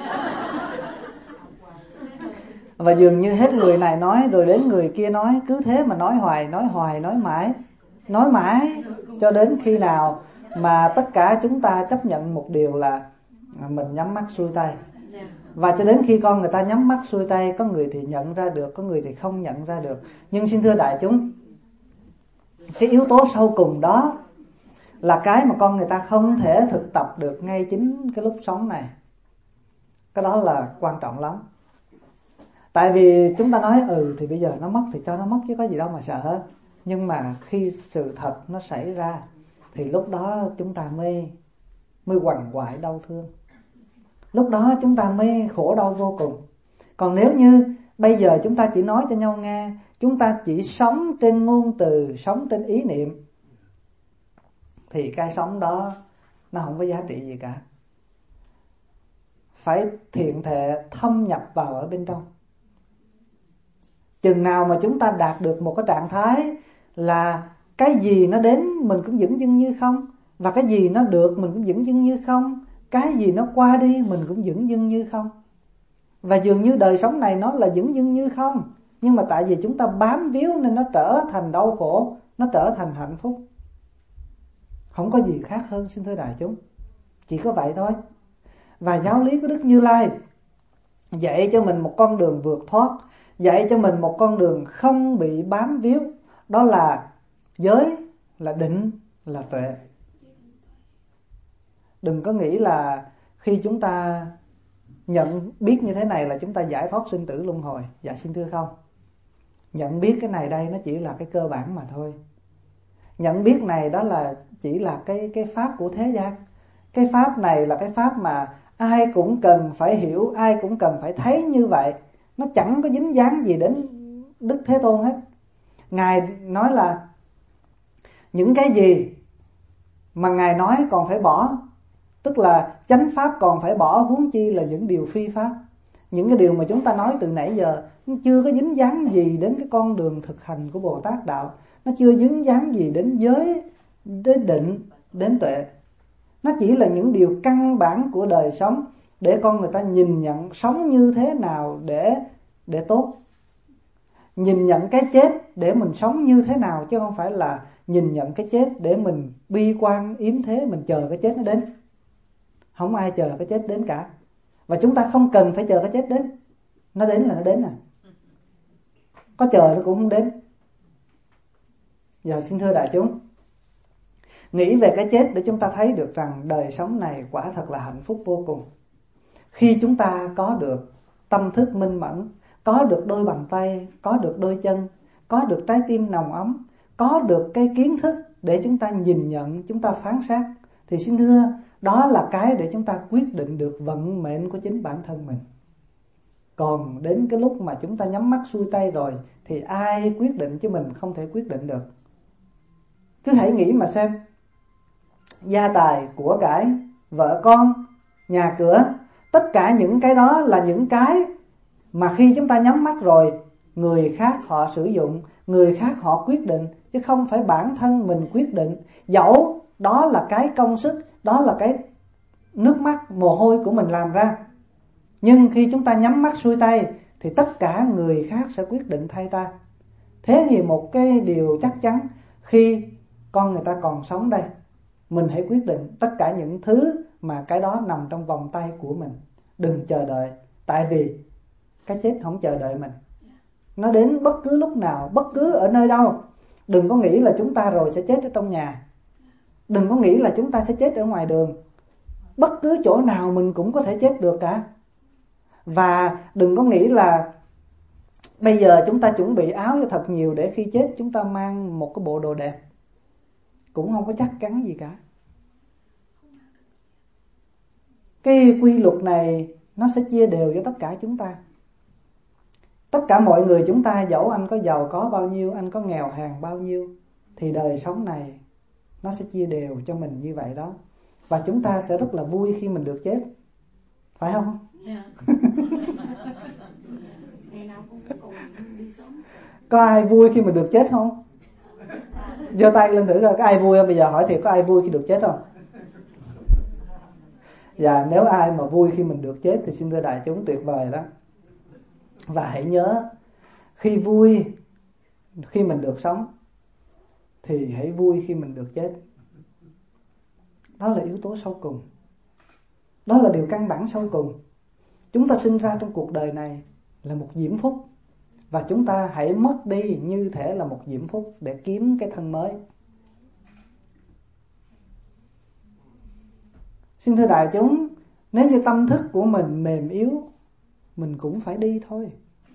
Và dường như hết người này nói rồi đến người kia nói, cứ thế mà nói hoài, nói mãi cho đến khi nào mà tất cả chúng ta chấp nhận một điều là mình nhắm mắt xuôi tay. Và cho đến khi con người ta nhắm mắt xuôi tay, có người thì nhận ra được, có người thì không nhận ra được. Nhưng xin thưa đại chúng, cái yếu tố sâu cùng đó là cái mà con người ta không thể thực tập được ngay chính cái lúc sống này. Cái đó là quan trọng lắm. Tại vì chúng ta nói thì bây giờ nó mất thì cho nó mất chứ có gì đâu mà sợ. Nhưng mà khi sự thật nó xảy ra thì lúc đó chúng ta mới quằn quại đau thương. Lúc đó chúng ta mới khổ đau vô cùng. Còn nếu như bây giờ chúng ta chỉ nói cho nhau nghe, chúng ta chỉ sống trên ngôn từ, sống trên ý niệm, thì cái sống đó nó không có giá trị gì cả. Phải thiện thệ thâm nhập vào ở bên trong. Chừng nào mà chúng ta đạt được một cái trạng thái là cái gì nó đến mình cũng dửng dưng như không, và cái gì nó được mình cũng dửng dưng như không, cái gì nó qua đi mình cũng dửng dưng như không. Và dường như đời sống này nó là dửng dưng như không, nhưng mà tại vì chúng ta bám víu nên nó trở thành đau khổ, nó trở thành hạnh phúc. Không có gì khác hơn, xin thưa đại chúng. Chỉ có vậy thôi. Và giáo lý của Đức Như Lai dạy cho mình một con đường vượt thoát, dạy cho mình một con đường không bị bám víu. Đó là giới, là định, là tuệ. Đừng có nghĩ là khi chúng ta nhận biết như thế này là chúng ta giải thoát sinh tử luân hồi. Dạ xin thưa không. Nhận biết cái này đây nó chỉ là cái cơ bản mà thôi. Nhận biết này đó là chỉ là cái pháp của thế gian. Cái pháp này là cái pháp mà ai cũng cần phải hiểu, ai cũng cần phải thấy như vậy. Nó chẳng có dính dáng gì đến Đức Thế Tôn hết. Ngài nói là những cái gì mà Ngài nói còn phải bỏ, tức là chánh pháp còn phải bỏ, huống chi là những điều phi pháp. Những cái điều mà chúng ta nói từ nãy giờ nó chưa có dính dáng gì đến cái con đường thực hành của Bồ Tát Đạo. Nó chưa dính dáng gì đến giới, đến định, đến tuệ. Nó chỉ là những điều căn bản của đời sống để con người ta nhìn nhận sống như thế nào để tốt. nhìn nhận cái chết để mình sống như thế nào, chứ không phải là nhìn nhận cái chết để mình bi quan yếm thế, mình chờ cái chết nó đến. Không ai chờ cái chết đến cả. Và chúng ta không cần phải chờ cái chết đến. Nó đến là nó đến à. Có chờ nó cũng không đến. Giờ xin thưa đại chúng, nghĩ về cái chết để chúng ta thấy được rằng đời sống này quả thật là hạnh phúc vô cùng. Khi chúng ta có được tâm thức minh mẫn, có được đôi bàn tay, có được đôi chân, có được trái tim nồng ấm, có được cái kiến thức để chúng ta nhìn nhận, chúng ta phán xét, thì xin thưa, đó là cái để chúng ta quyết định được vận mệnh của chính bản thân mình. Còn đến cái lúc mà chúng ta nhắm mắt xuôi tay rồi thì ai quyết định, chứ mình không thể quyết định được. Cứ hãy nghĩ mà xem, gia tài, của cải, vợ con, nhà cửa, tất cả những cái đó là những cái mà khi chúng ta nhắm mắt rồi, người khác họ sử dụng, người khác họ quyết định, chứ không phải bản thân mình quyết định. Dẫu đó là cái công sức, đó là cái nước mắt, mồ hôi của mình làm ra, nhưng khi chúng ta nhắm mắt xuôi tay thì tất cả người khác sẽ quyết định thay ta. Thế thì một cái điều chắc chắn, khi con người ta còn sống đây, mình hãy quyết định tất cả những thứ mà cái đó nằm trong vòng tay của mình. Đừng chờ đợi, tại vì cái chết không chờ đợi mình. Nó đến bất cứ lúc nào, bất cứ ở nơi đâu. Đừng có nghĩ là chúng ta rồi sẽ chết ở trong nhà. Đừng có nghĩ là chúng ta sẽ chết ở ngoài đường. Bất cứ chỗ nào mình cũng có thể chết được cả. Và đừng có nghĩ là bây giờ chúng ta chuẩn bị áo cho thật nhiều để khi chết chúng ta mang một cái bộ đồ đẹp. Cũng không có chắc chắn gì cả. Cái quy luật này nó sẽ chia đều cho tất cả chúng ta. Tất cả mọi người chúng ta, dẫu anh có giàu có bao nhiêu, anh có nghèo hèn bao nhiêu, thì đời sống này nó sẽ chia đều cho mình như vậy đó. Và chúng ta sẽ rất là vui khi mình được chết. Phải không? Yeah. Có ai vui khi mình được chết không? Giơ tay lên thử coi, có ai vui không? Bây giờ hỏi thiệt, có ai vui khi được chết không? Và nếu ai mà vui khi mình được chết thì xin thưa đại chúng, tuyệt vời đó. Và hãy nhớ, khi vui khi mình được sống thì hãy vui khi mình được chết. Đó là yếu tố sâu cùng. Đó là điều căn bản sâu cùng. Chúng ta sinh ra trong cuộc đời này là một diễm phúc, và chúng ta hãy mất đi như thể là một diễm phúc để kiếm cái thân mới. Xin thưa đại chúng, nếu như tâm thức của mình mềm yếu, mình cũng phải đi thôi.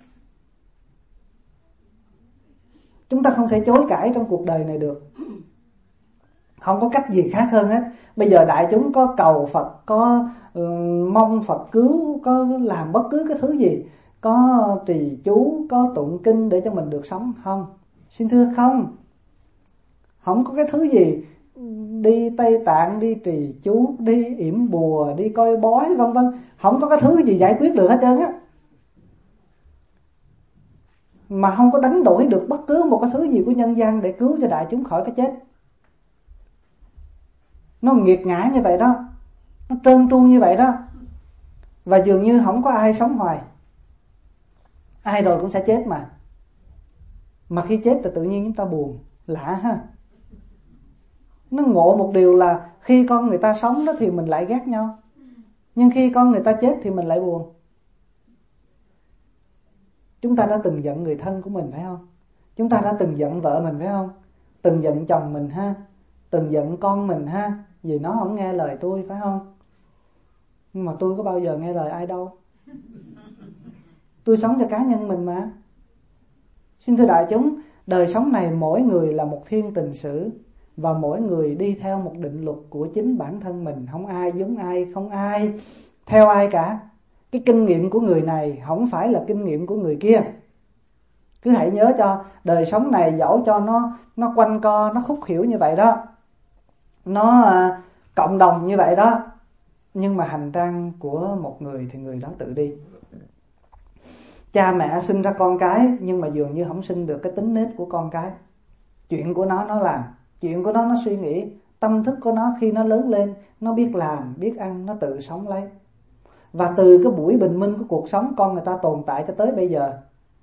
Chúng ta không thể chối cãi trong cuộc đời này được. Không có cách gì khác hơn hết. Bây giờ đại chúng có cầu Phật, có mong Phật cứu, có làm bất cứ cái thứ gì, có trì chú, có tụng kinh để cho mình được sống không? Xin thưa không. Không có cái thứ gì đi Tây Tạng, đi trì chú, đi yểm bùa, đi coi bói vân vân, không có cái thứ gì giải quyết được hết trơn á. Mà không có đánh đổi được bất cứ một cái thứ gì của nhân gian để cứu cho đại chúng khỏi cái chết. Nó nghiệt ngã như vậy đó, nó trơn tru như vậy đó. Và dường như không có ai sống hoài. Ai rồi cũng sẽ chết mà. Mà khi chết thì tự nhiên chúng ta buồn. Lạ ha. Nó ngộ một điều là khi con người ta sống đó thì mình lại ghét nhau, nhưng khi con người ta chết thì mình lại buồn. Chúng ta đã từng giận người thân của mình phải không? Chúng ta đã từng giận vợ mình phải không? Từng giận chồng mình ha, từng giận con mình ha, vì nó không nghe lời tôi phải không? Nhưng mà tôi có bao giờ nghe lời ai đâu. Tôi sống cho cá nhân mình mà. Xin thưa đại chúng, đời sống này mỗi người là một thiên tình sử, và mỗi người đi theo một định luật của chính bản thân mình. Không ai giống ai, không ai theo ai cả. Cái kinh nghiệm của người này không phải là kinh nghiệm của người kia. Cứ hãy nhớ cho đời sống này, dẫu cho nó quanh co, nó khúc khuỷu như vậy đó, nó cộng đồng như vậy đó, nhưng mà hành trang của một người thì người đó tự đi. Cha mẹ sinh ra con cái, nhưng mà dường như không sinh được cái tính nết của con cái. Chuyện của nó làm, chuyện của nó suy nghĩ, tâm thức của nó khi nó lớn lên, nó biết làm, biết ăn, nó tự sống lấy. Và từ cái buổi bình minh của cuộc sống con người ta tồn tại cho tới bây giờ,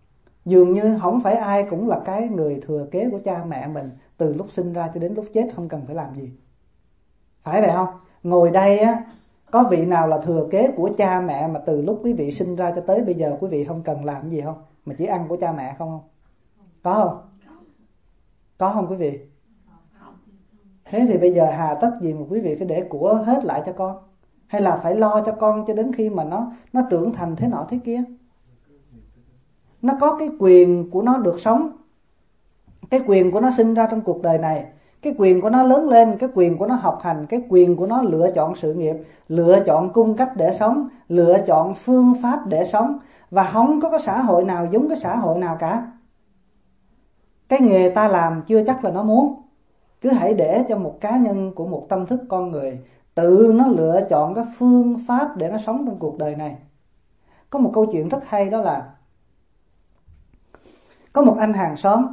Dường như không phải ai cũng là cái người thừa kế của cha mẹ mình từ lúc sinh ra cho đến lúc chết không cần phải làm gì. Phải vậy không? Ngồi đây á, có vị nào là thừa kế của cha mẹ mà từ lúc quý vị sinh ra cho tới bây giờ quý vị không cần làm gì không? Mà chỉ ăn của cha mẹ không? Có không? Có không quý vị? Thế thì bây giờ hà tất gì mà quý vị phải để của hết lại cho con? Hay là phải lo cho con cho đến khi mà nó trưởng thành thế nọ thế kia? Nó có cái quyền của nó được sống, cái quyền của nó sinh ra trong cuộc đời này, cái quyền của nó lớn lên, cái quyền của nó học hành, cái quyền của nó lựa chọn sự nghiệp, lựa chọn cung cách để sống, lựa chọn phương pháp để sống. Và không có cái xã hội nào giống cái xã hội nào cả. Cái nghề ta làm chưa chắc là nó muốn. Cứ hãy để cho một cá nhân của một tâm thức con người tự nó lựa chọn cái phương pháp để nó sống trong cuộc đời này. Có một câu chuyện rất hay, đó là có một anh hàng xóm.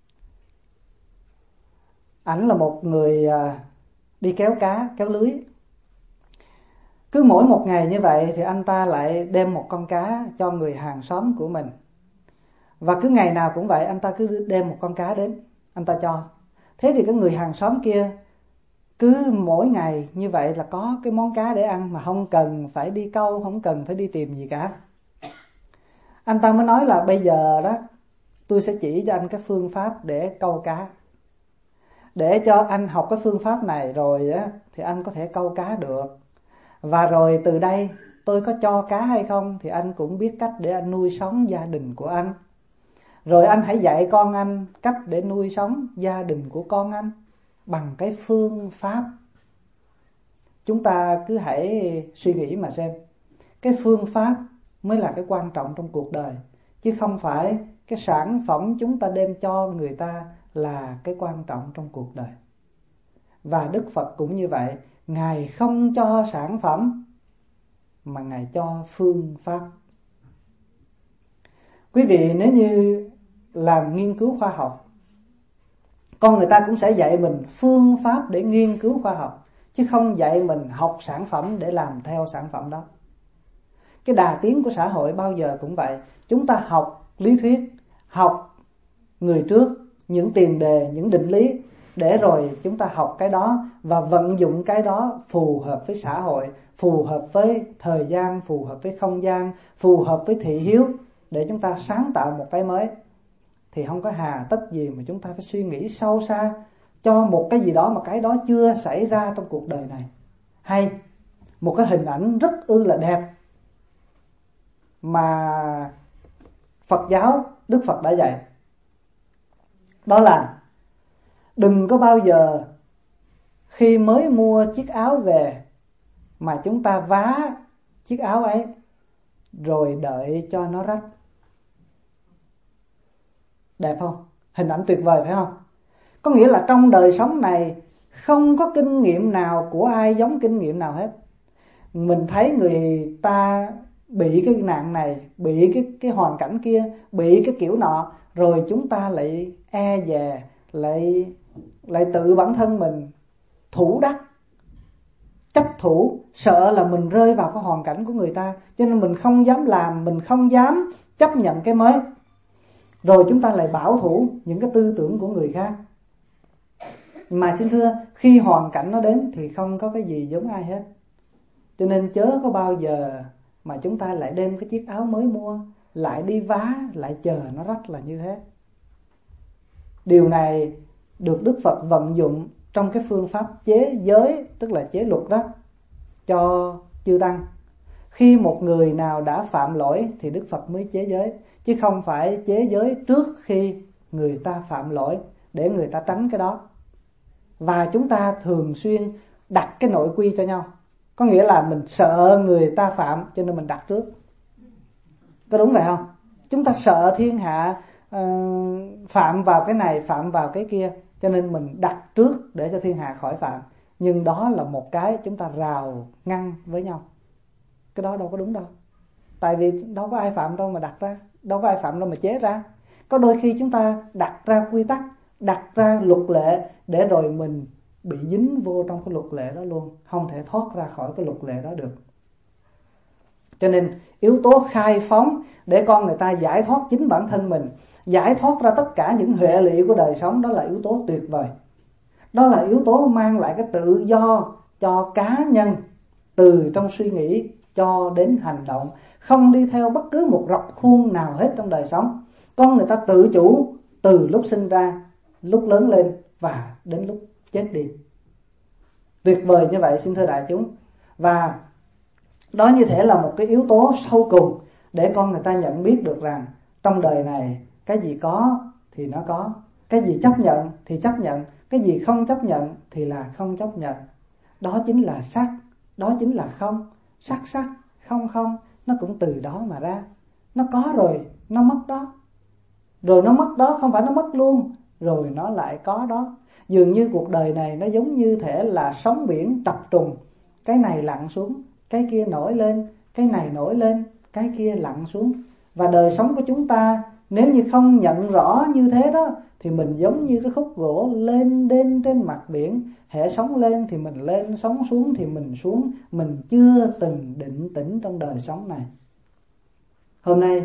Ảnh là một người đi kéo cá, kéo lưới. Cứ mỗi một ngày như vậy thì anh ta lại đem một con cá cho người hàng xóm của mình. Và cứ ngày nào cũng vậy, anh ta cứ đem một con cá đến, anh ta cho. Thế thì cái người hàng xóm kia cứ mỗi ngày như vậy là có cái món cá để ăn, mà không cần phải đi câu, không cần phải đi tìm gì cả. Anh ta mới nói là bây giờ đó, tôi sẽ chỉ cho anh cái phương pháp để câu cá. Để cho anh học cái phương pháp này rồi á, thì anh có thể câu cá được. Và rồi từ đây tôi có cho cá hay không thì anh cũng biết cách để anh nuôi sống gia đình của anh. Rồi anh hãy dạy con anh cách để nuôi sống gia đình của con anh bằng cái phương pháp. Chúng ta cứ hãy suy nghĩ mà xem, cái phương pháp mới là cái quan trọng trong cuộc đời, chứ không phải cái sản phẩm chúng ta đem cho người ta là cái quan trọng trong cuộc đời. Và Đức Phật cũng như vậy, Ngài không cho sản phẩm mà Ngài cho phương pháp. Quý vị nếu như làm nghiên cứu khoa học, con người ta cũng sẽ dạy mình phương pháp để nghiên cứu khoa học, chứ không dạy mình học sản phẩm để làm theo sản phẩm đó. Cái đà tiến của xã hội bao giờ cũng vậy. Chúng ta học lý thuyết, học người trước, những tiền đề, những định lý, để rồi chúng ta học cái đó và vận dụng cái đó phù hợp với xã hội, phù hợp với thời gian, phù hợp với không gian, phù hợp với thị hiếu, để chúng ta sáng tạo một cái mới. Thì không có hà tất gì mà chúng ta phải suy nghĩ sâu xa cho một cái gì đó mà cái đó chưa xảy ra trong cuộc đời này. Hay một cái hình ảnh rất là đẹp mà Phật giáo, Đức Phật đã dạy, đó là đừng có bao giờ khi mới mua chiếc áo về mà chúng ta vá chiếc áo ấy rồi đợi cho nó rách. Đẹp không? Hình ảnh tuyệt vời phải không? Có nghĩa là trong đời sống này không có kinh nghiệm nào của ai giống kinh nghiệm nào hết. Mình thấy người ta bị cái nạn này, bị cái hoàn cảnh kia, bị cái kiểu nọ, rồi chúng ta lại e dè, lại tự bản thân mình thủ đắc, chấp thủ, sợ là mình rơi vào cái hoàn cảnh của người ta, cho nên mình không dám làm, mình không dám chấp nhận cái mới. Rồi chúng ta lại bảo thủ những cái tư tưởng của người khác. Mà xin thưa, khi hoàn cảnh nó đến thì không có cái gì giống ai hết. Cho nên chớ có bao giờ mà chúng ta lại đem cái chiếc áo mới mua, lại đi vá, lại chờ nó rách là như thế. Điều này được Đức Phật vận dụng trong cái phương pháp chế giới, tức là chế luật đó, cho chư tăng. Khi một người nào đã phạm lỗi thì Đức Phật mới chế giới, chứ không phải chế giới trước khi người ta phạm lỗi để người ta tránh cái đó. Và chúng ta thường xuyên đặt cái nội quy cho nhau. Có nghĩa là mình sợ người ta phạm cho nên mình đặt trước. Có đúng vậy không? Chúng ta sợ thiên hạ phạm vào cái này, phạm vào cái kia, cho nên mình đặt trước để cho thiên hạ khỏi phạm. Nhưng đó là một cái chúng ta rào ngăn với nhau. Cái đó đâu có đúng đâu. Tại vì đâu có ai phạm đâu mà đặt ra, đâu có ai phạm đâu mà chế ra. Có đôi khi chúng ta đặt ra quy tắc, đặt ra luật lệ, để rồi mình bị dính vô trong cái luật lệ đó luôn, không thể thoát ra khỏi cái luật lệ đó được. Cho nên yếu tố khai phóng để con người ta giải thoát chính bản thân mình, giải thoát ra tất cả những hệ lụy của đời sống, đó là yếu tố tuyệt vời. Đó là yếu tố mang lại cái tự do cho cá nhân, từ trong suy nghĩ cho đến hành động, không đi theo bất cứ một rập khuôn nào hết trong đời sống. Con người ta tự chủ từ lúc sinh ra, lúc lớn lên và đến lúc chết đi. Tuyệt vời như vậy xin thưa đại chúng. Và đó như thể là một cái yếu tố sâu cùng để con người ta nhận biết được rằng trong đời này cái gì có thì nó có, cái gì chấp nhận thì chấp nhận, cái gì không chấp nhận thì là không chấp nhận. Đó chính là sắc, đó chính là không. Sắc sắc, không không, nó cũng từ đó mà ra. Nó có rồi, nó mất đó. Rồi nó mất đó, không phải nó mất luôn, rồi nó lại có đó. Dường như cuộc đời này nó giống như thể là sóng biển trập trùng. Cái này lặn xuống, cái kia nổi lên, cái này nổi lên, cái kia lặn xuống. Và đời sống của chúng ta nếu như không nhận rõ như thế đó, thì mình giống như cái khúc gỗ lên đên trên mặt biển. Hễ sóng lên thì mình lên, sóng xuống thì mình xuống. Mình chưa từng định tĩnh trong đời sống này. Hôm nay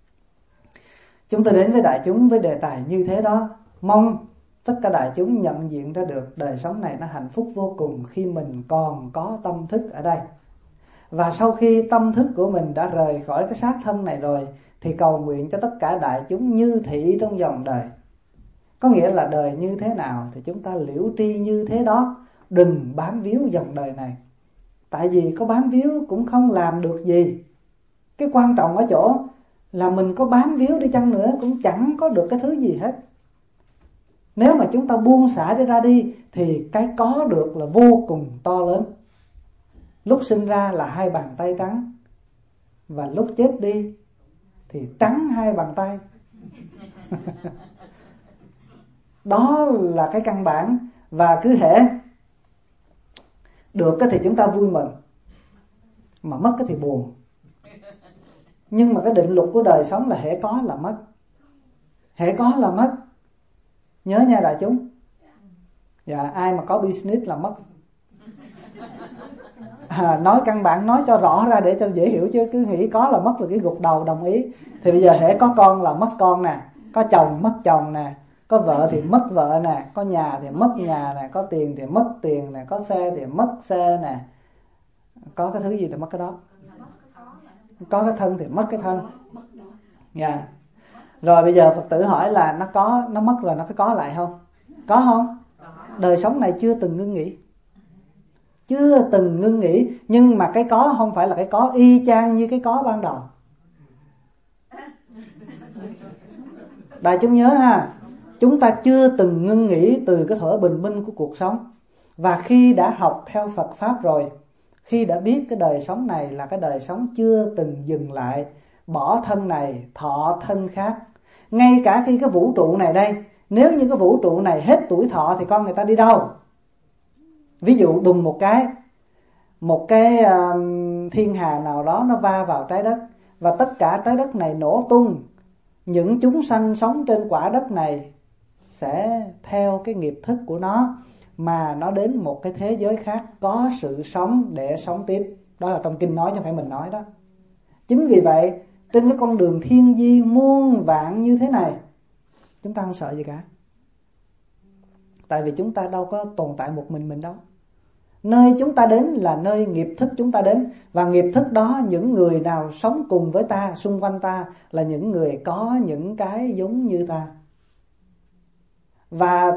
chúng tôi đến với đại chúng với đề tài như thế đó. Mong tất cả đại chúng nhận diện ra được đời sống này nó hạnh phúc vô cùng khi mình còn có tâm thức ở đây. Và sau khi tâm thức của mình đã rời khỏi cái xác thân này rồi, thì cầu nguyện cho tất cả đại chúng như thị trong dòng đời. Có nghĩa là đời như thế nào thì chúng ta liễu tri như thế đó. Đừng bám víu dòng đời này. Tại vì có bám víu cũng không làm được gì. Cái quan trọng ở chỗ là mình có bám víu đi chăng nữa cũng chẳng có được cái thứ gì hết. Nếu mà chúng ta buông xả ra đi thì cái có được là vô cùng to lớn. Lúc sinh ra là 2 bàn tay trắng, và lúc chết đi thì trắng 2 bàn tay. Đó là cái căn bản. Và cứ hễ được thì chúng ta vui mừng, mà mất thì buồn. Nhưng mà cái định luật của đời sống là hễ có là mất, hễ có là mất. Nhớ nha đại chúng. Dạ, ai mà có business là mất. Nói căn bản, nói cho rõ ra để cho dễ hiểu, chứ cứ nghĩ có là mất là cái gục đầu đồng ý. Thì bây giờ hễ có con là mất con nè, có chồng mất chồng nè, có vợ thì mất vợ nè, có nhà thì mất nhà nè, có tiền thì mất tiền nè, có xe thì mất xe nè. Có cái thứ gì thì mất cái đó. Có cái thân thì mất cái thân. Dạ. Rồi bây giờ Phật tử hỏi là nó có, nó mất rồi nó có lại không? Có không? Đời sống này chưa từng ngưng nghỉ. Chưa từng ngưng nghỉ. Nhưng mà cái có không phải là cái có y chang như cái có ban đầu. Đại chúng nhớ ha, chúng ta chưa từng ngưng nghỉ từ cái thuở bình minh của cuộc sống. Và khi đã học theo Phật Pháp rồi, khi đã biết cái đời sống này là cái đời sống chưa từng dừng lại, bỏ thân này thọ thân khác. Ngay cả khi cái vũ trụ này đây, nếu như cái vũ trụ này hết tuổi thọ thì con người ta đi đâu? Ví dụ đùng một cái thiên hà nào đó nó va vào trái đất, và tất cả trái đất này nổ tung. Những chúng sanh sống trên quả đất này sẽ theo cái nghiệp thức của nó mà nó đến một cái thế giới khác có sự sống để sống tiếp. Đó là trong kinh nói chứ không phải mình nói đó. Chính vì vậy trên cái con đường thiên di muôn vạn như thế này, chúng ta không sợ gì cả. Tại vì chúng ta đâu có tồn tại một mình đâu. Nơi chúng ta đến là nơi nghiệp thức chúng ta đến. Và nghiệp thức đó, những người nào sống cùng với ta, xung quanh ta là những người có những cái giống như ta. Và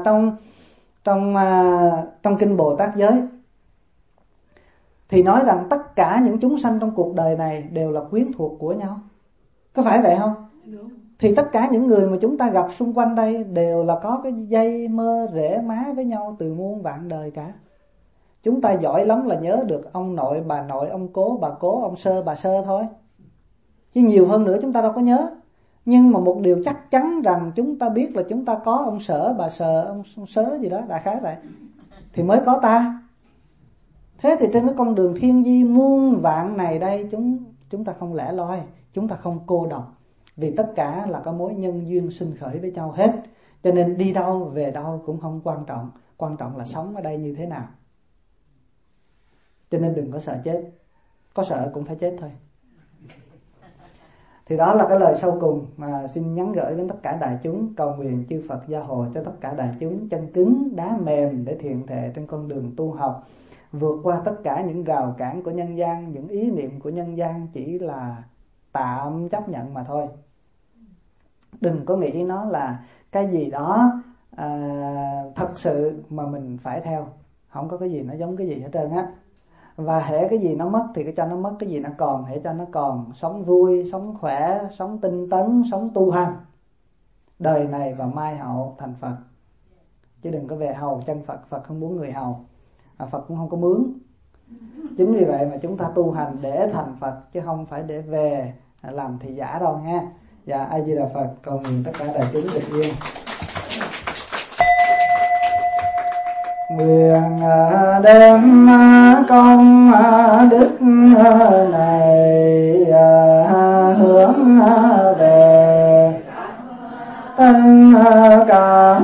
trong kinh Bồ Tát giới thì nói rằng tất cả những chúng sanh trong cuộc đời này đều là quyến thuộc của nhau. Có phải vậy không? Đúng. Thì tất cả những người mà chúng ta gặp xung quanh đây đều là có cái dây mơ rễ má với nhau từ muôn vạn đời cả. Chúng ta giỏi lắm là nhớ được ông nội, bà nội, ông cố, bà cố, ông sơ, bà sơ thôi. Chứ nhiều hơn nữa chúng ta đâu có nhớ. Nhưng mà một điều chắc chắn rằng chúng ta biết là chúng ta có ông sở, bà sơ, ông sớ gì đó, đại khái vậy, thì mới có ta. Thế thì trên cái con đường thiên di muôn vạn này đây, chúng ta không lẻ loi, chúng ta không cô độc. Vì tất cả là có mối nhân duyên sinh khởi với nhau hết. Cho nên đi đâu về đâu cũng không quan trọng. Quan trọng là sống ở đây như thế nào. Cho nên đừng có sợ chết. Có sợ cũng phải chết thôi. Thì đó là cái lời sau cùng mà xin nhắn gửi đến tất cả đại chúng, cầu nguyện chư Phật gia hộ cho tất cả đại chúng chân cứng đá mềm để thiện thệ trên con đường tu học, vượt qua tất cả những rào cản của nhân gian. Những ý niệm của nhân gian chỉ là tạm chấp nhận mà thôi. Đừng có nghĩ nó là cái gì đó thật sự mà mình phải theo. Không có cái gì nó giống cái gì hết trơn á. Và hễ cái gì nó mất thì cái cho nó mất, cái gì nó còn hễ cho nó còn. Sống vui, sống khỏe, sống tinh tấn, sống tu hành, đời này và mai hậu thành Phật. Chứ đừng có về hầu chân Phật. Phật không muốn người hầu, Phật cũng không có mướn. Chính vì vậy mà chúng ta tu hành để thành Phật, chứ không phải để về làm thị giả đâu nha. Dạ, A Di Đà Phật. Cầu nguyện tất cả đại chúng được yên. Nguyện đem công đức này hướng về tất cả